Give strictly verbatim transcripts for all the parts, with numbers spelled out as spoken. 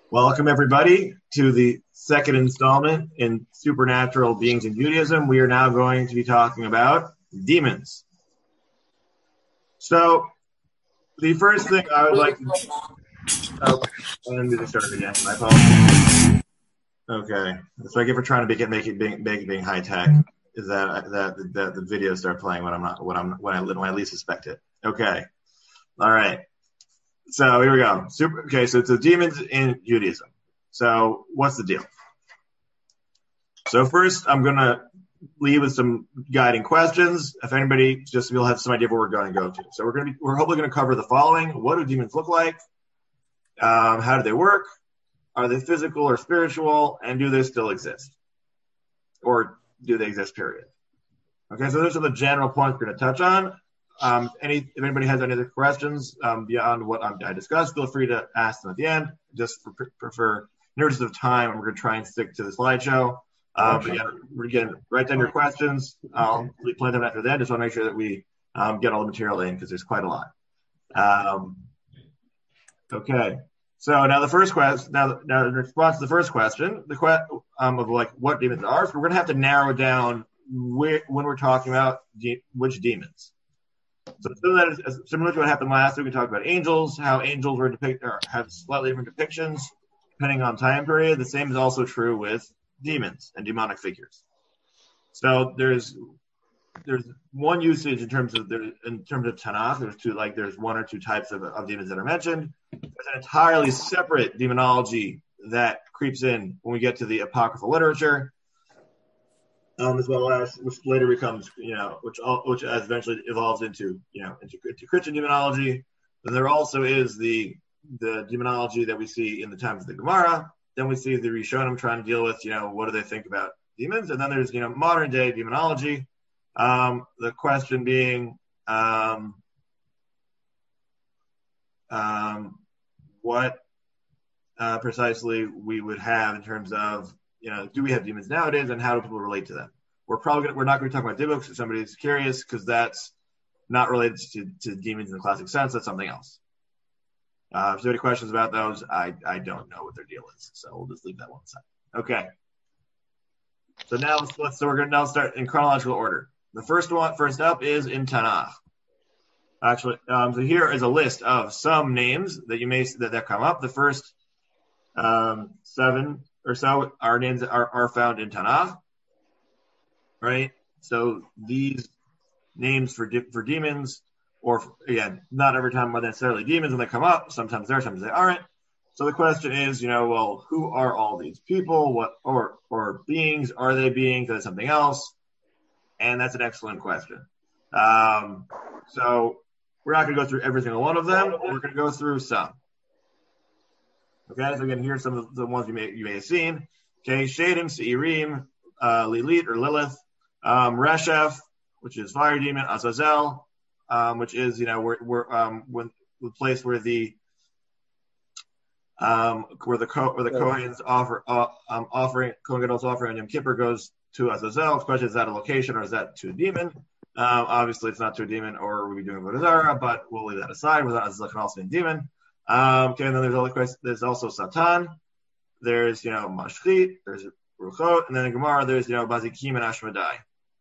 Welcome, everybody, to the second installment in Supernatural Beings in Judaism. We are now going to be talking about demons. So, the first thing I would like to... Oh, let me just start again. My apologies. Okay. That's what I get for trying to make it, make it, being, make it being high-tech, is that, that, that the videos start playing when I'm not, when I'm, when I, when I least suspect it. Okay. All right. So here we go. Super, okay, so it's the demons in Judaism. So what's the deal? So first, I'm going to leave with some guiding questions. If anybody, just you'll have some idea of where we're going to go to. So we're going to be, we're hopefully going to cover the following: what do demons look like? Um, how do they work? Are they physical or spiritual? And do they still exist? Or do they exist? Period. Okay, so those are the general points we're going to touch on. Um, any, if anybody has any other questions um, beyond what um, I discussed, feel free to ask them at the end. Just for, for, for interest of time, we're going to try and stick to the slideshow. Um, but again, we're getting write down your questions. I'll plan them after that. Just want to make sure that we um, get all the material in because there's quite a lot. Um, okay, so now the first question. Now, now in response to the first question, the que- um, of like what demons are, so we're going to have to narrow down where, when we're talking about de- which demons. So similar to, similar to what happened last week, we talked about angels, how angels were depicted or have slightly different depictions depending on time period. The same is also true with demons and demonic figures. So there's there's one usage in terms of there in terms of Tanakh. There's two like there's one or two types of, of demons that are mentioned. There's an entirely separate demonology that creeps in when we get to the apocryphal literature. Um, as well as which later becomes, you know, which all, which as eventually evolves into, you know, into, into Christian demonology. Then there also is the the demonology that we see in the times of the Gemara. Then we see the Rishonim trying to deal with, you know, what do they think about demons? And then there's, you know, modern day demonology. Um, the question being, um, um, what uh, precisely we would have in terms of, you know, do we have demons nowadays, and how do people relate to them? We're probably gonna, we're not going to talk about Dybbuk if somebody's curious, because that's not related to, to demons in the classic sense. That's something else. Uh, if there's any questions about those, I, I don't know what their deal is, so we'll just leave that one aside. Okay. So now let's, let's so we're going to now start in chronological order. The first one, first up, is in Tanakh. Actually, um, so here is a list of some names that you may that, that come up. The first um, seven or so are names that are, are found in Tanakh, right? So these names for de- for demons, or for, again, not every time are necessarily demons when they come up. Sometimes they're, sometimes they aren't. So the question is, you know, well, who are all these people? What or or beings? Are they beings? Are they something else? And that's an excellent question. Um, so we're not going to go through every single one of them. We're going to go through some. Okay, so again, here's some of the ones you may you may have seen. Okay, Shadim, Seirim, uh, Lilith or Lilith, um, Reshef, which is fire demon, Azazel, um, which is, you know, we're, we're um, when, the place where the um, where the Co- where the Kohen's offer uh, um, offering Kohen Gadol's offering on Yom Kippur goes to Azazel. The question is, is that a location or is that to a demon? Um, obviously, it's not to a demon, or we'll be doing Avodah Zarah, but we'll leave that aside. Without Azazel can also be a demon. Um, okay, and then there's all the there's also Satan. There's, you know, Mashchit. There's Ruchot, and then in Gemara there's, you know, Bazikim and Ashmadai.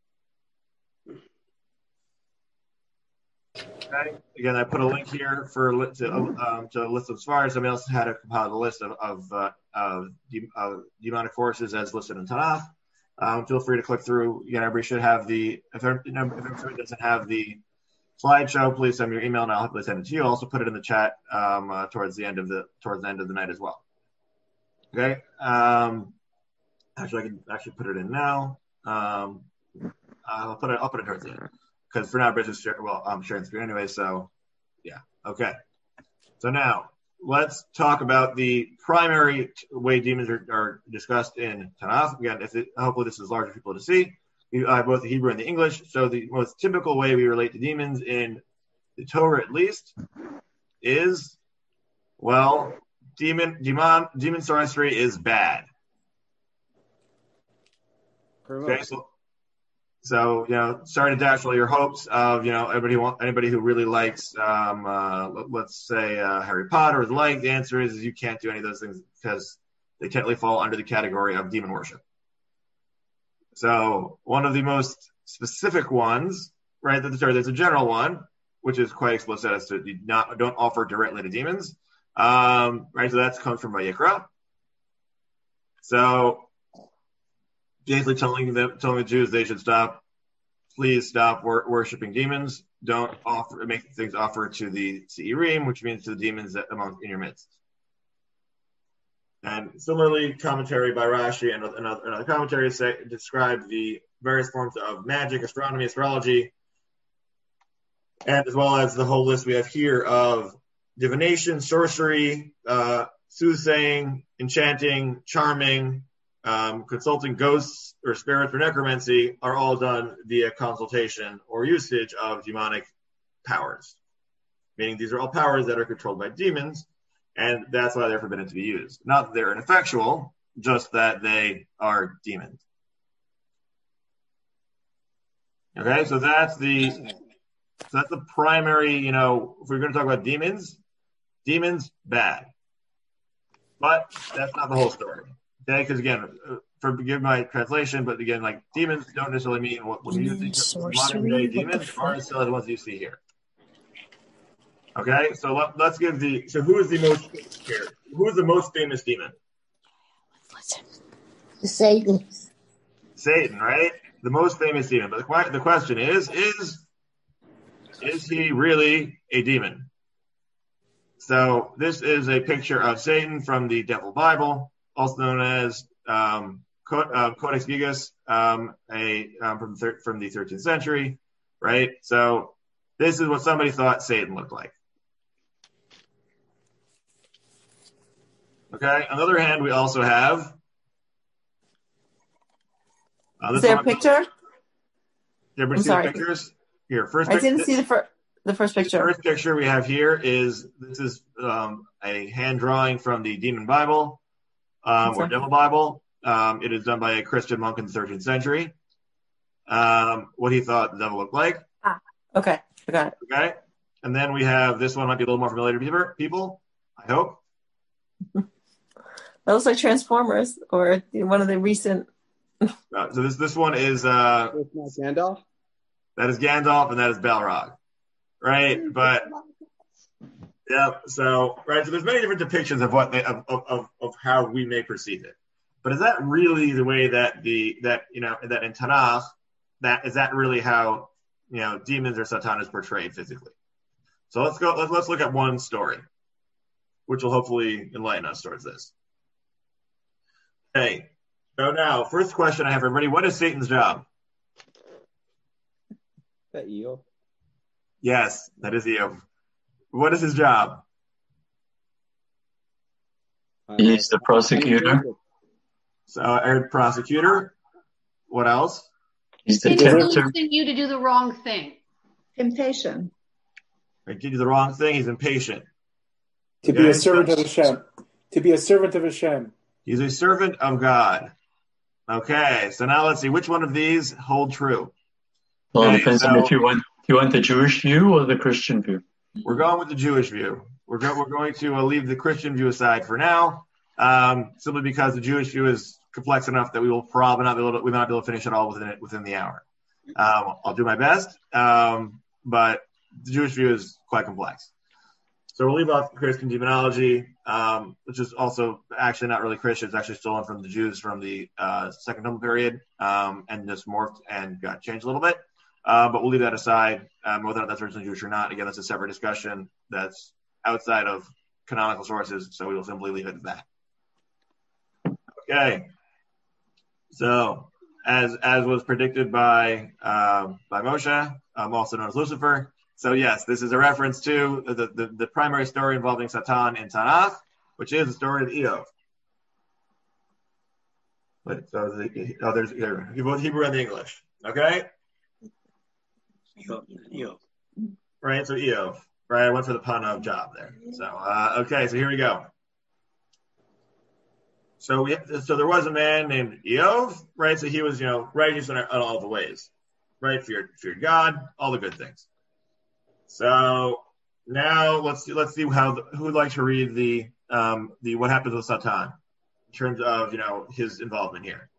Okay. Again, I put a link here for to um, to a list of Svar. Somebody else had to compile the list of of, uh, of, de- of demonic forces as listed in Tanakh. Um, feel free to click through. Again, everybody should have the. If, you know, if somebody doesn't have the slideshow, please send me your email and I'll happily send it to you. I'll also put it in the chat um, uh, towards the end of the towards the end of the night as well. Okay. Um, actually, I can actually put it in now. Um, I'll put it. I'll put it towards the end because for now, Bridget's share, well, I'm sharing the screen anyway. So, yeah. Okay. So now let's talk about the primary way demons are, are discussed in Tanakh. Again, if it, hopefully this is larger for people to see. We have both the Hebrew and the English. So the most typical way we relate to demons in the Torah, at least, is, well, demon demon demon sorcery is bad. Okay, so So, you know, sorry to dash all your hopes of, you know, everybody want, anybody who really likes, um, uh, let, let's say, uh, Harry Potter or the like. The answer is, is you can't do any of those things because they technically fall under the category of demon worship. So one of the most specific ones, right, sorry, there's a general one, which is quite explicit as to not, don't offer directly to demons. Um, right, so that comes from Vayikra. So basically telling them, telling the Jews they should stop, please stop wor- worshiping demons. Don't offer, make things offer to the Seirim, which means to the demons that among in your midst. And similarly, commentary by Rashi and another, another commentary say, describe the various forms of magic, astronomy, astrology, and as well as the whole list we have here of divination, sorcery, uh, soothsaying, enchanting, charming, um, consulting ghosts or spirits for necromancy are all done via consultation or usage of demonic powers. Meaning these are all powers that are controlled by demons, and that's why they're forbidden to be used. Not that they're ineffectual, just that they are demons. Okay, so that's the so that's the primary, you know, if we're going to talk about demons, demons, bad. But that's not the whole story. Okay, because again, forgive my translation, but again, like demons don't necessarily mean what when you think of modern day demons are necessarily the ones you see here. Okay, so let, let's give the so who is the most here? Who is the most famous demon? Satan. Satan, right? The most famous demon. But the, the question is, is is he really a demon? So this is a picture of Satan from the Devil Bible, also known as um, Codex Gigas, um, a um, from thir- from the thirteenth century, right? So this is what somebody thought Satan looked like. Okay. On the other hand, we also have. Uh, is there a picture? Did everybody see the pictures? Here, first. I didn't this, see the first. The first picture. The first picture we have here is this is um, a hand drawing from the Demon Bible um, or Devil Bible. Um, it is done by a Christian monk in the thirteenth century. Um, what he thought the devil looked like. Ah, okay, I got it. Okay, and then we have this one might be a little more familiar to people. I hope. That looks like Transformers or one of the recent. uh, so this this one is uh, Gandalf. That is Gandalf, and that is Balrog. Right, but yeah. So right, so there's many different depictions of what they, of, of of how we may perceive it. But is that really the way that the that you know that in Tanakh, that is that really how you know demons or Satan is portrayed physically? So let's go. Let's let's look at one story, which will hopefully enlighten us towards this. Okay. So now, first question I have for everybody: what is Satan's job? That you. Yes, that is Eo. What is his job? He's the prosecutor. So, a prosecutor. What else? He's the tempter. You to do the wrong thing. Temptation. Right, to do the wrong thing. He's impatient. To okay? be a servant of Hashem. To be a servant of Hashem. He's a servant of God. Okay, so now let's see which one of these hold true. Well, okay, it depends so, on if you want you want the Jewish view or the Christian view. We're going with the Jewish view. We're go, we're going to uh, leave the Christian view aside for now, um, simply because the Jewish view is complex enough that we will probably not be able to, we might not be able to finish it all within it within the hour. Um, I'll do my best, um, but the Jewish view is quite complex. So we'll leave off Christian demonology, um, which is also actually not really Christian. It's actually stolen from the Jews from the uh, Second Temple period, um, and just morphed and got changed a little bit. Uh, but we'll leave that aside, um, whether or not that's originally Jewish or not. Again, that's a separate discussion that's outside of canonical sources, so we will simply leave it at that. Okay. So, as as was predicted by uh, by Moshe, um, also known as Lucifer. So yes, this is a reference to the, the, the primary story involving Satan in Tanakh, which is the story of Eov. But so the, oh, there's here, both Hebrew and the English. Okay. Eov. Right. So Eov. Right. I went for the pun of job there. So uh, okay. So here we go. So we so there was a man named Eov. Right. So he was you know righteous in all the ways. right? Feared, feared God, all the good things. So now let's see, let's see how the, who would like to read the um, the what happens with Satan in terms of you know his involvement here.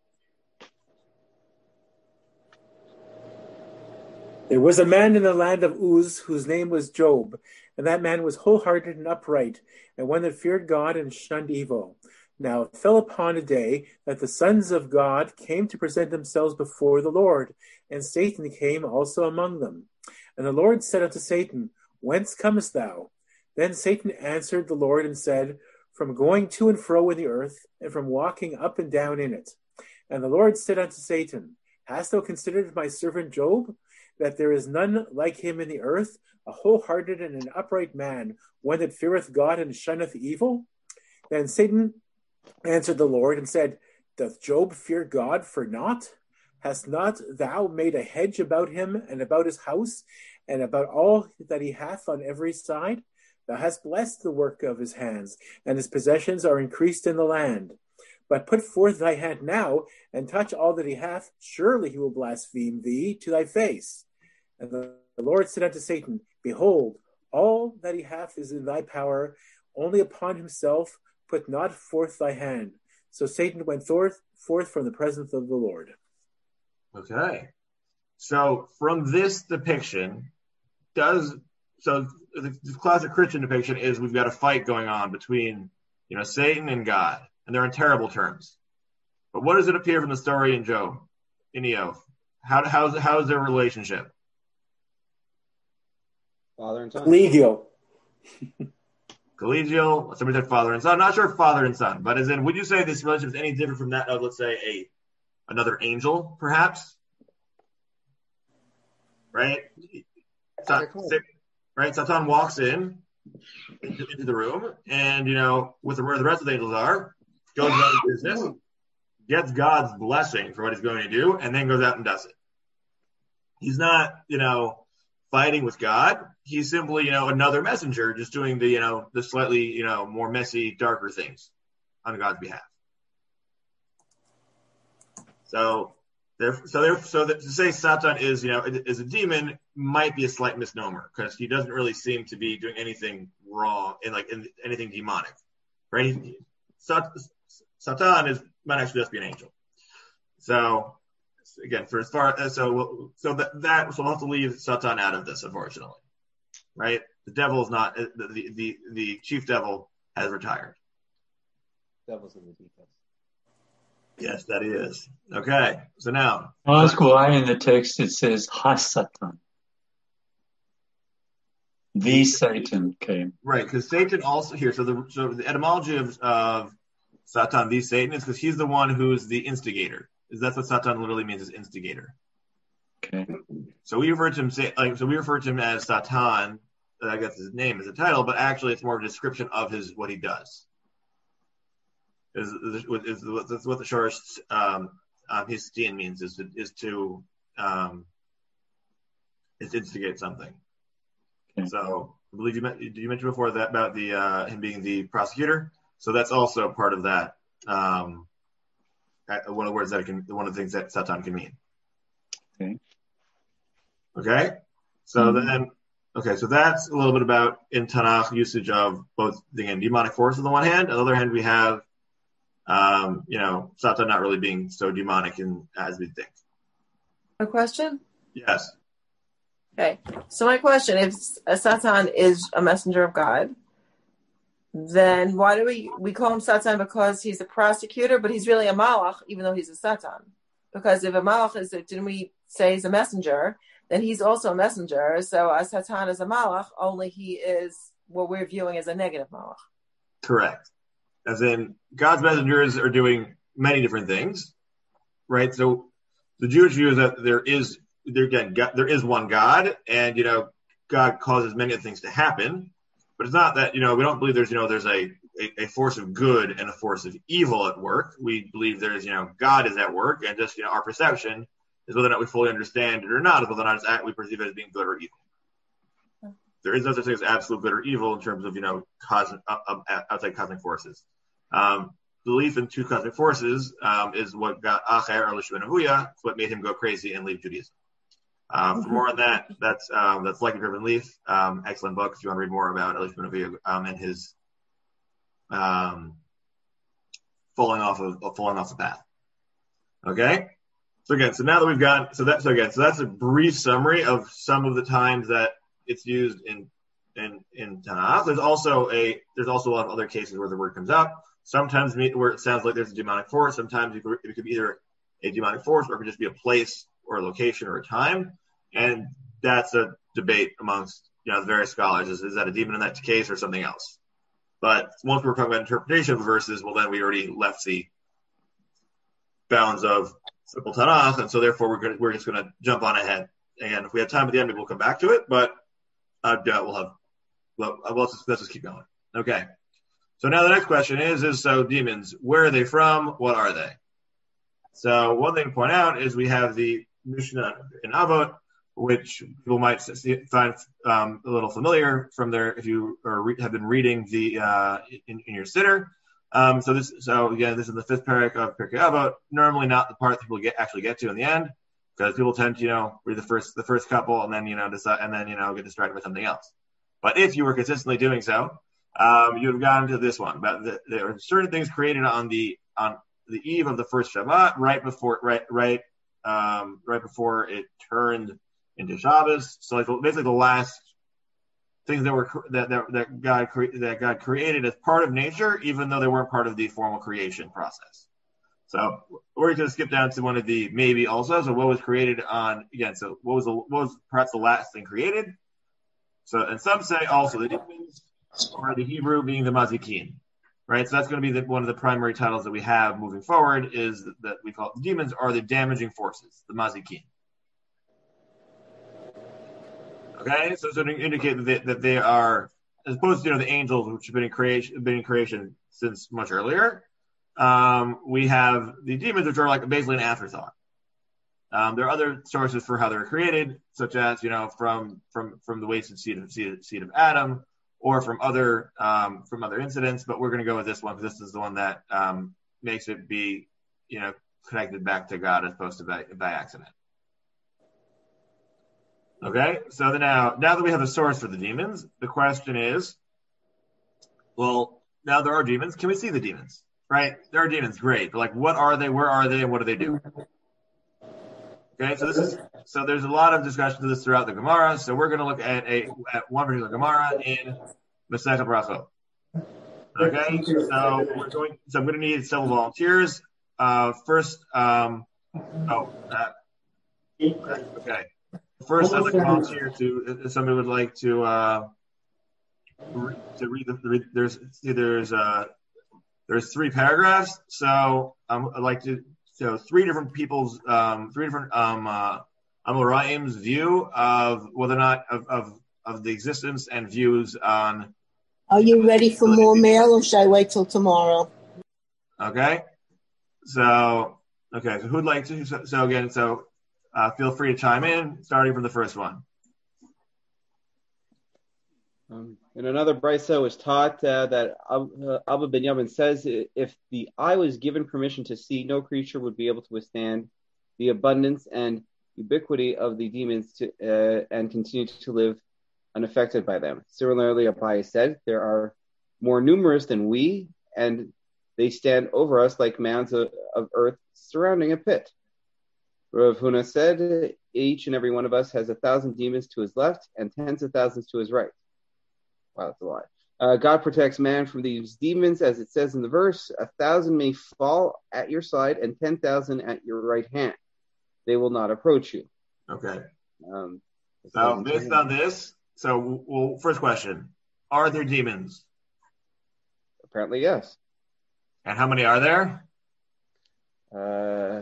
There was a man in the land of Uz whose name was Job, and that man was wholehearted and upright, and one that feared God and shunned evil. Now it fell upon a day that the sons of God came to present themselves before the Lord, and Satan came also among them. And the Lord said unto Satan, Whence comest thou? Then Satan answered the Lord and said, From going to and fro in the earth, and from walking up and down in it. And the Lord said unto Satan, Hast thou considered my servant Job, that there is none like him in the earth, a wholehearted and an upright man, one that feareth God and shunneth evil? Then Satan answered the Lord and said, Doth Job fear God for naught? Hast not thou made a hedge about him and about his house and about all that he hath on every side? Thou hast blessed the work of his hands, and his possessions are increased in the land. But put forth thy hand now, and touch all that he hath. Surely he will blaspheme thee to thy face. And the Lord said unto Satan, Behold, all that he hath is in thy power, only upon himself put not forth thy hand. So Satan went forth, forth from the presence of the Lord. Okay. So from this depiction, does so the, the classic Christian depiction is we've got a fight going on between, you know, Satan and God, and they're in terrible terms. But what does it appear from the story in Job, in Iyov? How how's how's their relationship? Father and son. Collegial. Collegial. Somebody said father and son. I'm not sure if father and son, but as in, would you say this relationship is any different from that of, let's say, a another angel, perhaps? Right? Sa- right? Satan walks in into, into the room, and you know, with the, where the rest of the angels are, goes about his business, gets God's blessing for what he's going to do, and then goes out and does it. He's not, you know, fighting with God. He's simply, you know, another messenger, just doing the, you know, the slightly, you know, more messy, darker things on God's behalf. So, there, so, there, so that to say Satan is, you know, is a demon might be a slight misnomer because he doesn't really seem to be doing anything wrong and like in, anything demonic, right? He, Satan is might actually just be an angel. So. Again, for as far as so, so that, that so we'll have to leave Satan out of this, unfortunately, right? The devil is not the the the, the chief devil has retired. Devil's in the details. Yes, that is okay. So now, Ask why in the text it says Ha-Satan. The Satan came. Right, because Satan also here. So the so the etymology of of Satan, the Satan, is because he's the one who's the instigator. Is that's what Satan literally means, is instigator. Okay. So we refer to him say like so we refer to him as Satan. I guess his name is a title, but actually it's more of a description of his what he does. Is is, is, is what the Shorish um, um, his steen means is to, is to um, is to instigate something. Okay. So I believe you did you mention before that about the uh, him being the prosecutor. So that's also part of that. Um, One of the words that it can, one of the things that Satan can mean. Okay. Okay. So mm-hmm. then, okay, so that's a little bit about in Tanakh usage of both again demonic force on the one hand. On the other hand, we have, um, you know, Satan not really being so demonic in, as we think. A question? Yes. Okay. So my question: if Satan is a messenger of God, then why do we, we call him Satan? Because he's a prosecutor, but he's really a malach, even though he's a Satan. Because if a malach is, didn't we say he's a messenger, then he's also a messenger. So a Satan is a malach, only he is what we're viewing as a negative malach. Correct. As in, God's messengers are doing many different things, right? So the Jewish view is that there is, there again, God, there is one God, and, you know, God causes many things to happen. But it's not that, you know, we don't believe there's, you know, there's a, a, a force of good and a force of evil at work. We believe there's, you know, God is at work, and just, you know, our perception is whether or not we fully understand it or not, is whether or not it's, we perceive it as being good or evil. There is no such thing as absolute good or evil in terms of, you know, cosmic, uh, outside cosmic forces. Um, belief in two cosmic forces um, is what got Acher or Lishman Ahuya, what made him go crazy and leave Judaism. Um, for more on that, that's um, that's Like a Driven Leaf. Um, excellent book if you want to read more about Elish Ben um, and his um, falling off of falling off the path. Okay. So again, so now that we've got so that so again, so that's a brief summary of some of the times that it's used in in in Tanakh. There's also a there's also a lot of other cases where the word comes up. Sometimes where it sounds like there's a demonic force. Sometimes it could, it could be either a demonic force or it could just be a place or a location or a time. And that's a debate amongst you know the various scholars. Is, is that a demon in that case or something else? But once we're talking about interpretation of verses, well then we already left the bounds of simple Tanakh, and so therefore we're going we're just going to jump on ahead. And if we have time at the end, maybe we'll come back to it. But uh, yeah, we'll have well, let's just, let's just keep going. Okay. So now the next question is, is so demons, where are they from? What are they? So one thing to point out is we have the Mishnah in Avot, which people might see, find um, a little familiar from their, if you are re- have been reading the uh, in, in your siddur. Um, so this, so again, this is the fifth parak of Pirkei Avot. Normally not the part that people get actually get to in the end, because people tend to, you know, read the first the first couple and then you know decide and then you know get distracted with something else. But if you were consistently doing so, Um, you have gotten to this one. But the, there are certain things created on the on the eve of the first Shabbat, right before right right um, right before it turned into Shabbos. So like basically the last things that were that that, that God cre- that God created as part of nature, even though they weren't part of the formal creation process. So we're going to skip down to one of the maybe also. So what was created on again? So what was the, what was perhaps the last thing created? So and some say also the demons, or the Hebrew being the Mazikin, right? So that's going to be the, one of the primary titles that we have moving forward is that, that we call it the demons are the damaging forces, the Mazikin. Okay, so so to indicate that they, that they are, as opposed to you know the angels, which have been in creation, been in creation since much earlier. Um, we have the demons, which are like basically an afterthought. Um, there are other sources for how they're created, such as you know from from from the wasted seed of seed, seed of Adam, or from other um, from other incidents. But we're going to go with this one because this is the one that um, makes it be you know connected back to God as opposed to by, by accident. Okay, so then now now that we have a source for the demons, the question is, well, now there are demons. Can we see the demons? Right? There are demons. Great. But like, what are they? Where are they? And what do they do? Okay, so this is so there's a lot of discussion of this throughout the Gemara. So we're going to look at a at one particular Gemara in Masechet Brachot. Okay, so we're going. So I'm going to need several volunteers. Uh, first, um, oh, uh, okay. First, I'd like to volunteer to if somebody would like to uh, re- to read the read, there's see, there's uh there's three paragraphs. So um, I'd like to. So three different people's, um, three different um, uh, Amoraim's view of whether or not of, of of the existence and views on. Are you ready for more mail, or should I wait till tomorrow? Okay. So okay. So who'd like to? So, so again, so uh, feel free to chime in, starting from the first one. Um, in another brisa was taught uh, that uh, Abba Ben Yamin says if the eye was given permission to see, no creature would be able to withstand the abundance and ubiquity of the demons to, uh, and continue to live unaffected by them. Similarly, Abai said there are more numerous than we, and they stand over us like mounds of, of earth surrounding a pit. Rav Huna said each and every one of us has a thousand demons to his left and tens of thousands to his right. Wow, that's a lot. Uh, God protects man from these demons, as it says in the verse, a thousand may fall at your side and ten thousand at your right hand. They will not approach you. Okay. Um, so based on this, so well, first question, are there demons? Apparently, yes. And how many are there? Uh,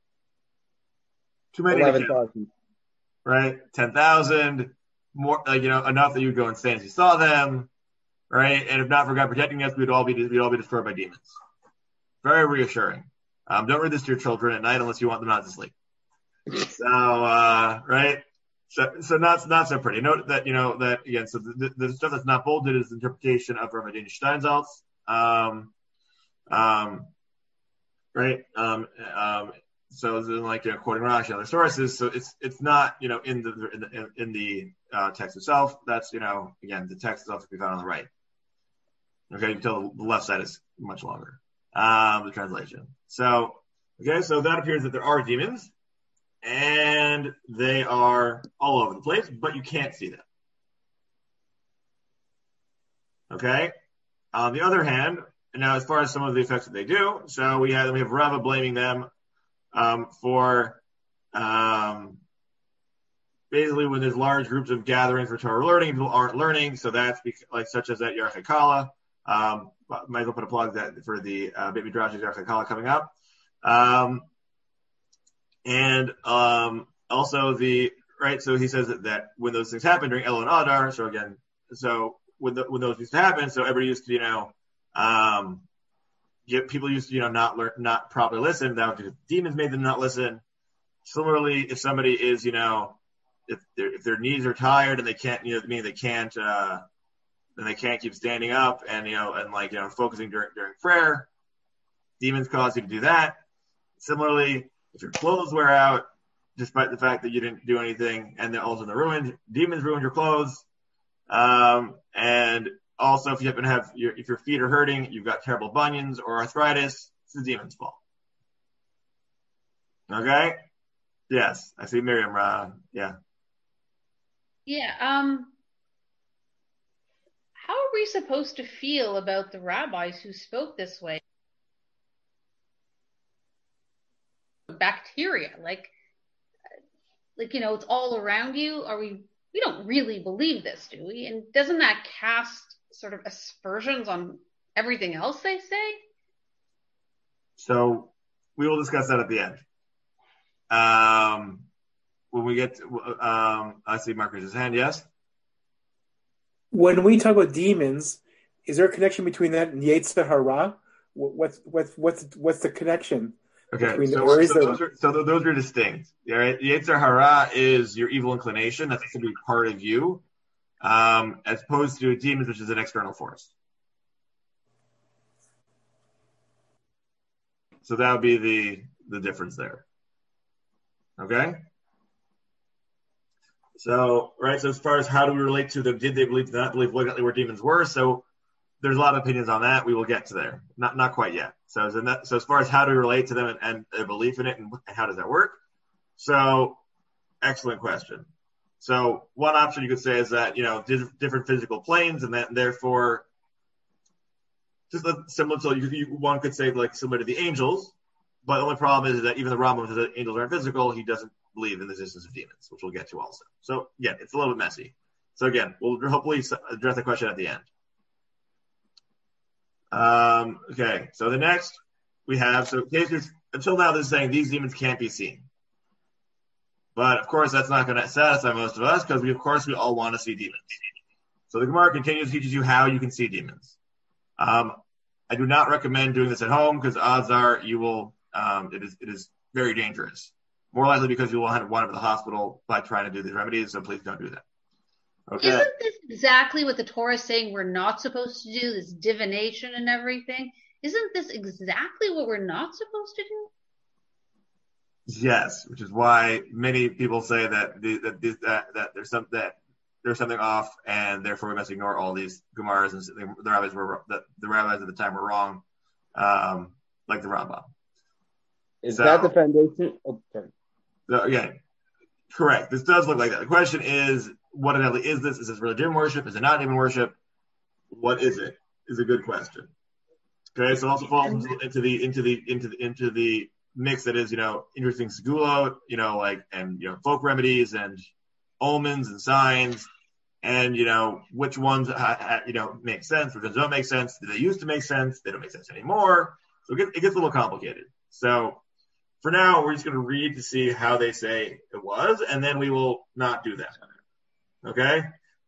Too many. eleven thousand. Right? ten thousand. More, like, you know, enough that you'd go insane if you saw them, right? And if not for God protecting us, we'd all be we'd all be destroyed by demons. Very reassuring. Um, don't read this to your children at night unless you want them not to sleep. So, uh, right? So, so not not so pretty. Note that you know that again. So the, the stuff that's not bolded is the interpretation of Rav Adin Steinsaltz. Um, um, right? Um, um, so it's like, you know, quoting Rashi and other sources. So it's it's not, you know, in the in the, in the uh, text itself. That's, you know, again, the text itself can be found on the right. Okay, you can tell the left side is much longer. Um, the translation. So okay, so that appears that there are demons, and they are all over the place, but you can't see them. Okay. On the other hand, now as far as some of the effects that they do, so we have we have Rava blaming them um, for um, basically when there's large groups of gatherings for Torah learning, people aren't learning, so that's because, like such as at Yarchei Kala. Um, might as well put a plug that for the uh, Beit Midrash Yarchei Kala coming up, um, and um, also the right. So he says that, that when those things happen during Elul and Adar, so again, so when the, when those used to happen, so everybody used to, you know. Um, get, people used to, you know, not learn, not properly listen. That because demons made them not listen. Similarly, if somebody is, you know, if their if their knees are tired and they can't, you know, mean they can't, uh, then they can't keep standing up and you know and like you know focusing during during prayer. Demons cause you to do that. Similarly, if your clothes wear out, despite the fact that you didn't do anything, and they're also they're ruined, demons ruined your clothes. Um, and Also, if you happen to have your, if your feet are hurting, you've got terrible bunions or arthritis, it's the demon's fault. Okay? Yes, I see Miriam. Uh, yeah. Yeah. Um. How are we supposed to feel about the rabbis who spoke this way? Bacteria, like, like you know, it's all around you. Are we? We don't really believe this, do we? And doesn't that cast sort of aspersions on everything else they say? So we will discuss that at the end. Um, when we get to, um, I see Marcus's hand, yes? When we talk about demons, is there a connection between that and Yetzer Hara? What's, what's, what's, what's the connection? Okay, between so, the, or is so, there, those are, so those are distinct. All right? Yetzer Hara is your evil inclination. That's going to be part of you. Um, as opposed to demons, which is an external force. So that would be the, the difference there. Okay? So, right, so as far as how do we relate to them, did they believe, did not believe what where demons were? So there's a lot of opinions on that. We will get to there. Not not quite yet. So as, that, so as far as how do we relate to them and, and their belief in it and, and how does that work? So, excellent question. So one option you could say is that, you know, different physical planes, and that and therefore, just similar to, you, you, one could say like similar to the angels, but the only problem is that even the Rambam says that angels aren't physical. He doesn't believe in the existence of demons, which we'll get to also. So yeah, it's a little bit messy. So again, we'll hopefully address the question at the end. Um, okay, so the next we have, so until now this is saying these demons can't be seen. But of course, that's not going to satisfy most of us because we, of course, we all want to see demons. So the Gemara continues to teach you how you can see demons. Um, I do not recommend doing this at home because odds are you will. Um, it is it is very dangerous. More likely because you will end up winding up in the hospital by trying to do these remedies. So please don't do that. Okay. Isn't this exactly what the Torah is saying we're not supposed to do? This divination and everything. Isn't this exactly what we're not supposed to do? Yes, which is why many people say that the, that, this, that that there's some that there's something off, and therefore we must ignore all these Gemaras and the, the rabbis were that the rabbis at the time were wrong, um, like the Rambam. Is so, that the foundation? Oh, sorry. So again, correct. This does look like that. The question is, what exactly is this? Is this really demon worship? Is it not demon worship? What is it? Is a good question. Okay, so it also falls into the into the into the into the mix that is, you know, interesting segula, you know, like, and, you know, folk remedies and omens and signs, and, you know, which ones, ha, ha, you know, make sense, which ones don't make sense. Do they used to make sense? They don't make sense anymore. So it gets, it gets a little complicated. So for now, we're just going to read to see how they say it was, and then we will not do that. Okay?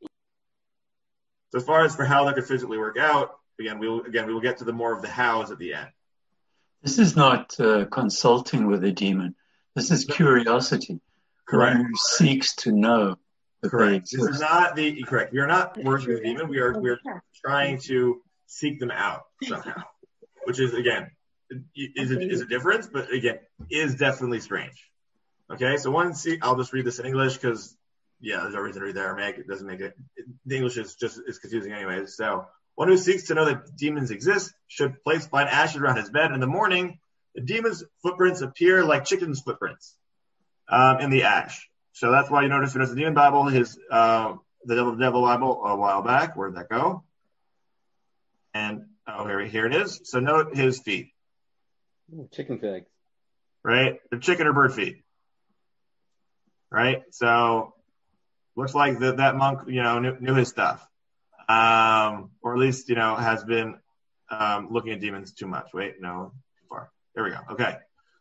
So as far as for how that could physically work out, again, we will, again, we will get to the more of the hows at the end. This is not uh, consulting with a demon. This is curiosity. Correct. One who seeks to know. Correct. This is not the correct. We are not worshiping the demon. We are we are trying to seek them out somehow, which is again is a, is a difference, but again, is definitely strange. Okay, so one, see, I'll just read this in English because, yeah, there's no reason to read the Aramaic. It doesn't make it. The English is just is confusing anyways. So one who seeks to know that demons exist should place fine ashes around his bed. In the morning, the demon's footprints appear like chicken's footprints um, in the ash. So that's why you notice there's the demon Bible, his uh, the devil, the devil Bible a while back. Where'd that go? And oh, here, here it is. So note his feet. Ooh, chicken feet. Right? They're chicken or bird feet. Right? So looks like that that monk, you know, knew, knew his stuff. Um, or at least, you know, has been um, looking at demons too much. Wait, no, too far. There we go. Okay.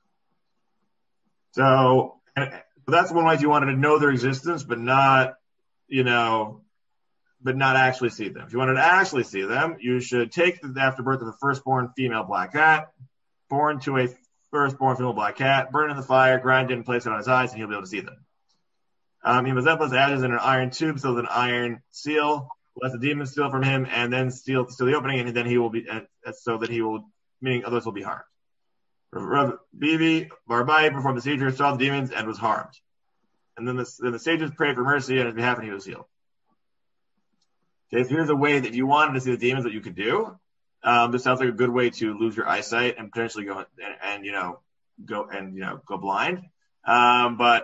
So and that's one way you wanted to know their existence, but not, you know, but not actually see them. If you wanted to actually see them, you should take the afterbirth of a firstborn female black cat, born to a firstborn female black cat, burn it in the fire, grind it and place it on his eyes, and he'll be able to see them. Um, he must then place ashes in an iron tube, so with an iron seal, let the demon steal from him, and then steal, steal the opening, and then he will be, uh, so that he will, meaning others will be harmed. Rav Bibi Barbai performed the procedure, saw the demons, and was harmed. And then the, then the sages prayed for mercy on his behalf, and he was healed. Okay, so here's a way that if you wanted to see the demons, what you could do. Um, this sounds like a good way to lose your eyesight and potentially go and, and you know go and you know go blind. Um, but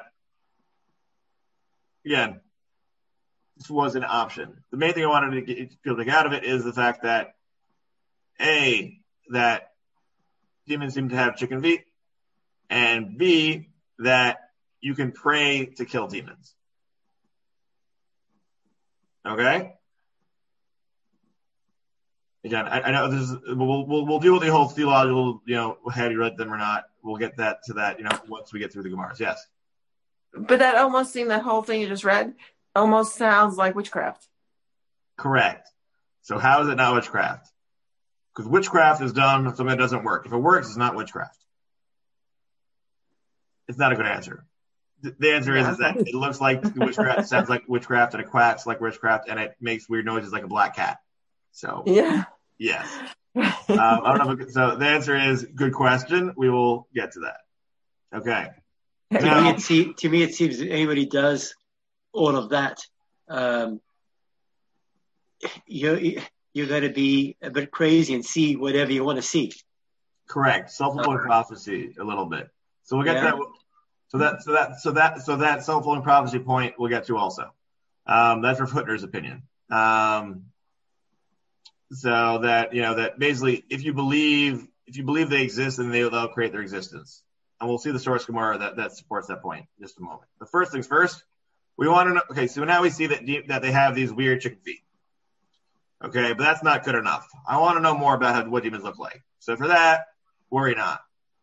again, this was an option. The main thing I wanted to get people to take out of it is the fact that A, that demons seem to have chicken feet, and B, that you can pray to kill demons. Okay? Again, I, I know this is, we'll, we'll, we'll deal with the whole theological, you know, have you read them or not. We'll get that to that, you know, once we get through the Gemaras. Yes. But that almost seemed, that whole thing you just read almost sounds like witchcraft. Correct. So how is it not witchcraft? Because witchcraft is done when something that doesn't work. If it works, it's not witchcraft. It's not a good answer. The, the answer is, is that it looks like witchcraft, sounds like witchcraft, and it quacks like witchcraft, and it makes weird noises like a black cat. So yeah. Yes. um, I don't know if it, so the answer is good question. We will get to that. Okay. To, Now, me, it see, to me, it seems that anybody does all of that, um, you you got to be a bit crazy and see whatever you want to see. Correct. Self-fulfilling prophecy a little bit. So we'll get Yeah. that. So that so that so that so that self-fulfilling prophecy point we'll get to also. Um, that's for Huttner's opinion. Um, so that you know that basically if you believe if you believe they exist, then they, they'll create their existence. And we'll see the source Gemara that, that supports that point in just a moment. But first things first, we want to know. Okay, so now we see that de- that they have these weird chicken feet. Okay, but that's not good enough. I want to know more about how, what demons look like. So for that, worry not.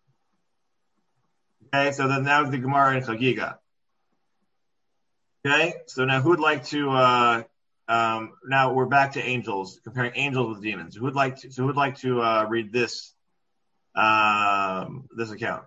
Okay, so then now the Gemara in Chagiga. Okay, so now who would like to? Uh, um, now we're back to angels, comparing angels with demons. Who would like to? So who would like to uh, read this? Um, this account.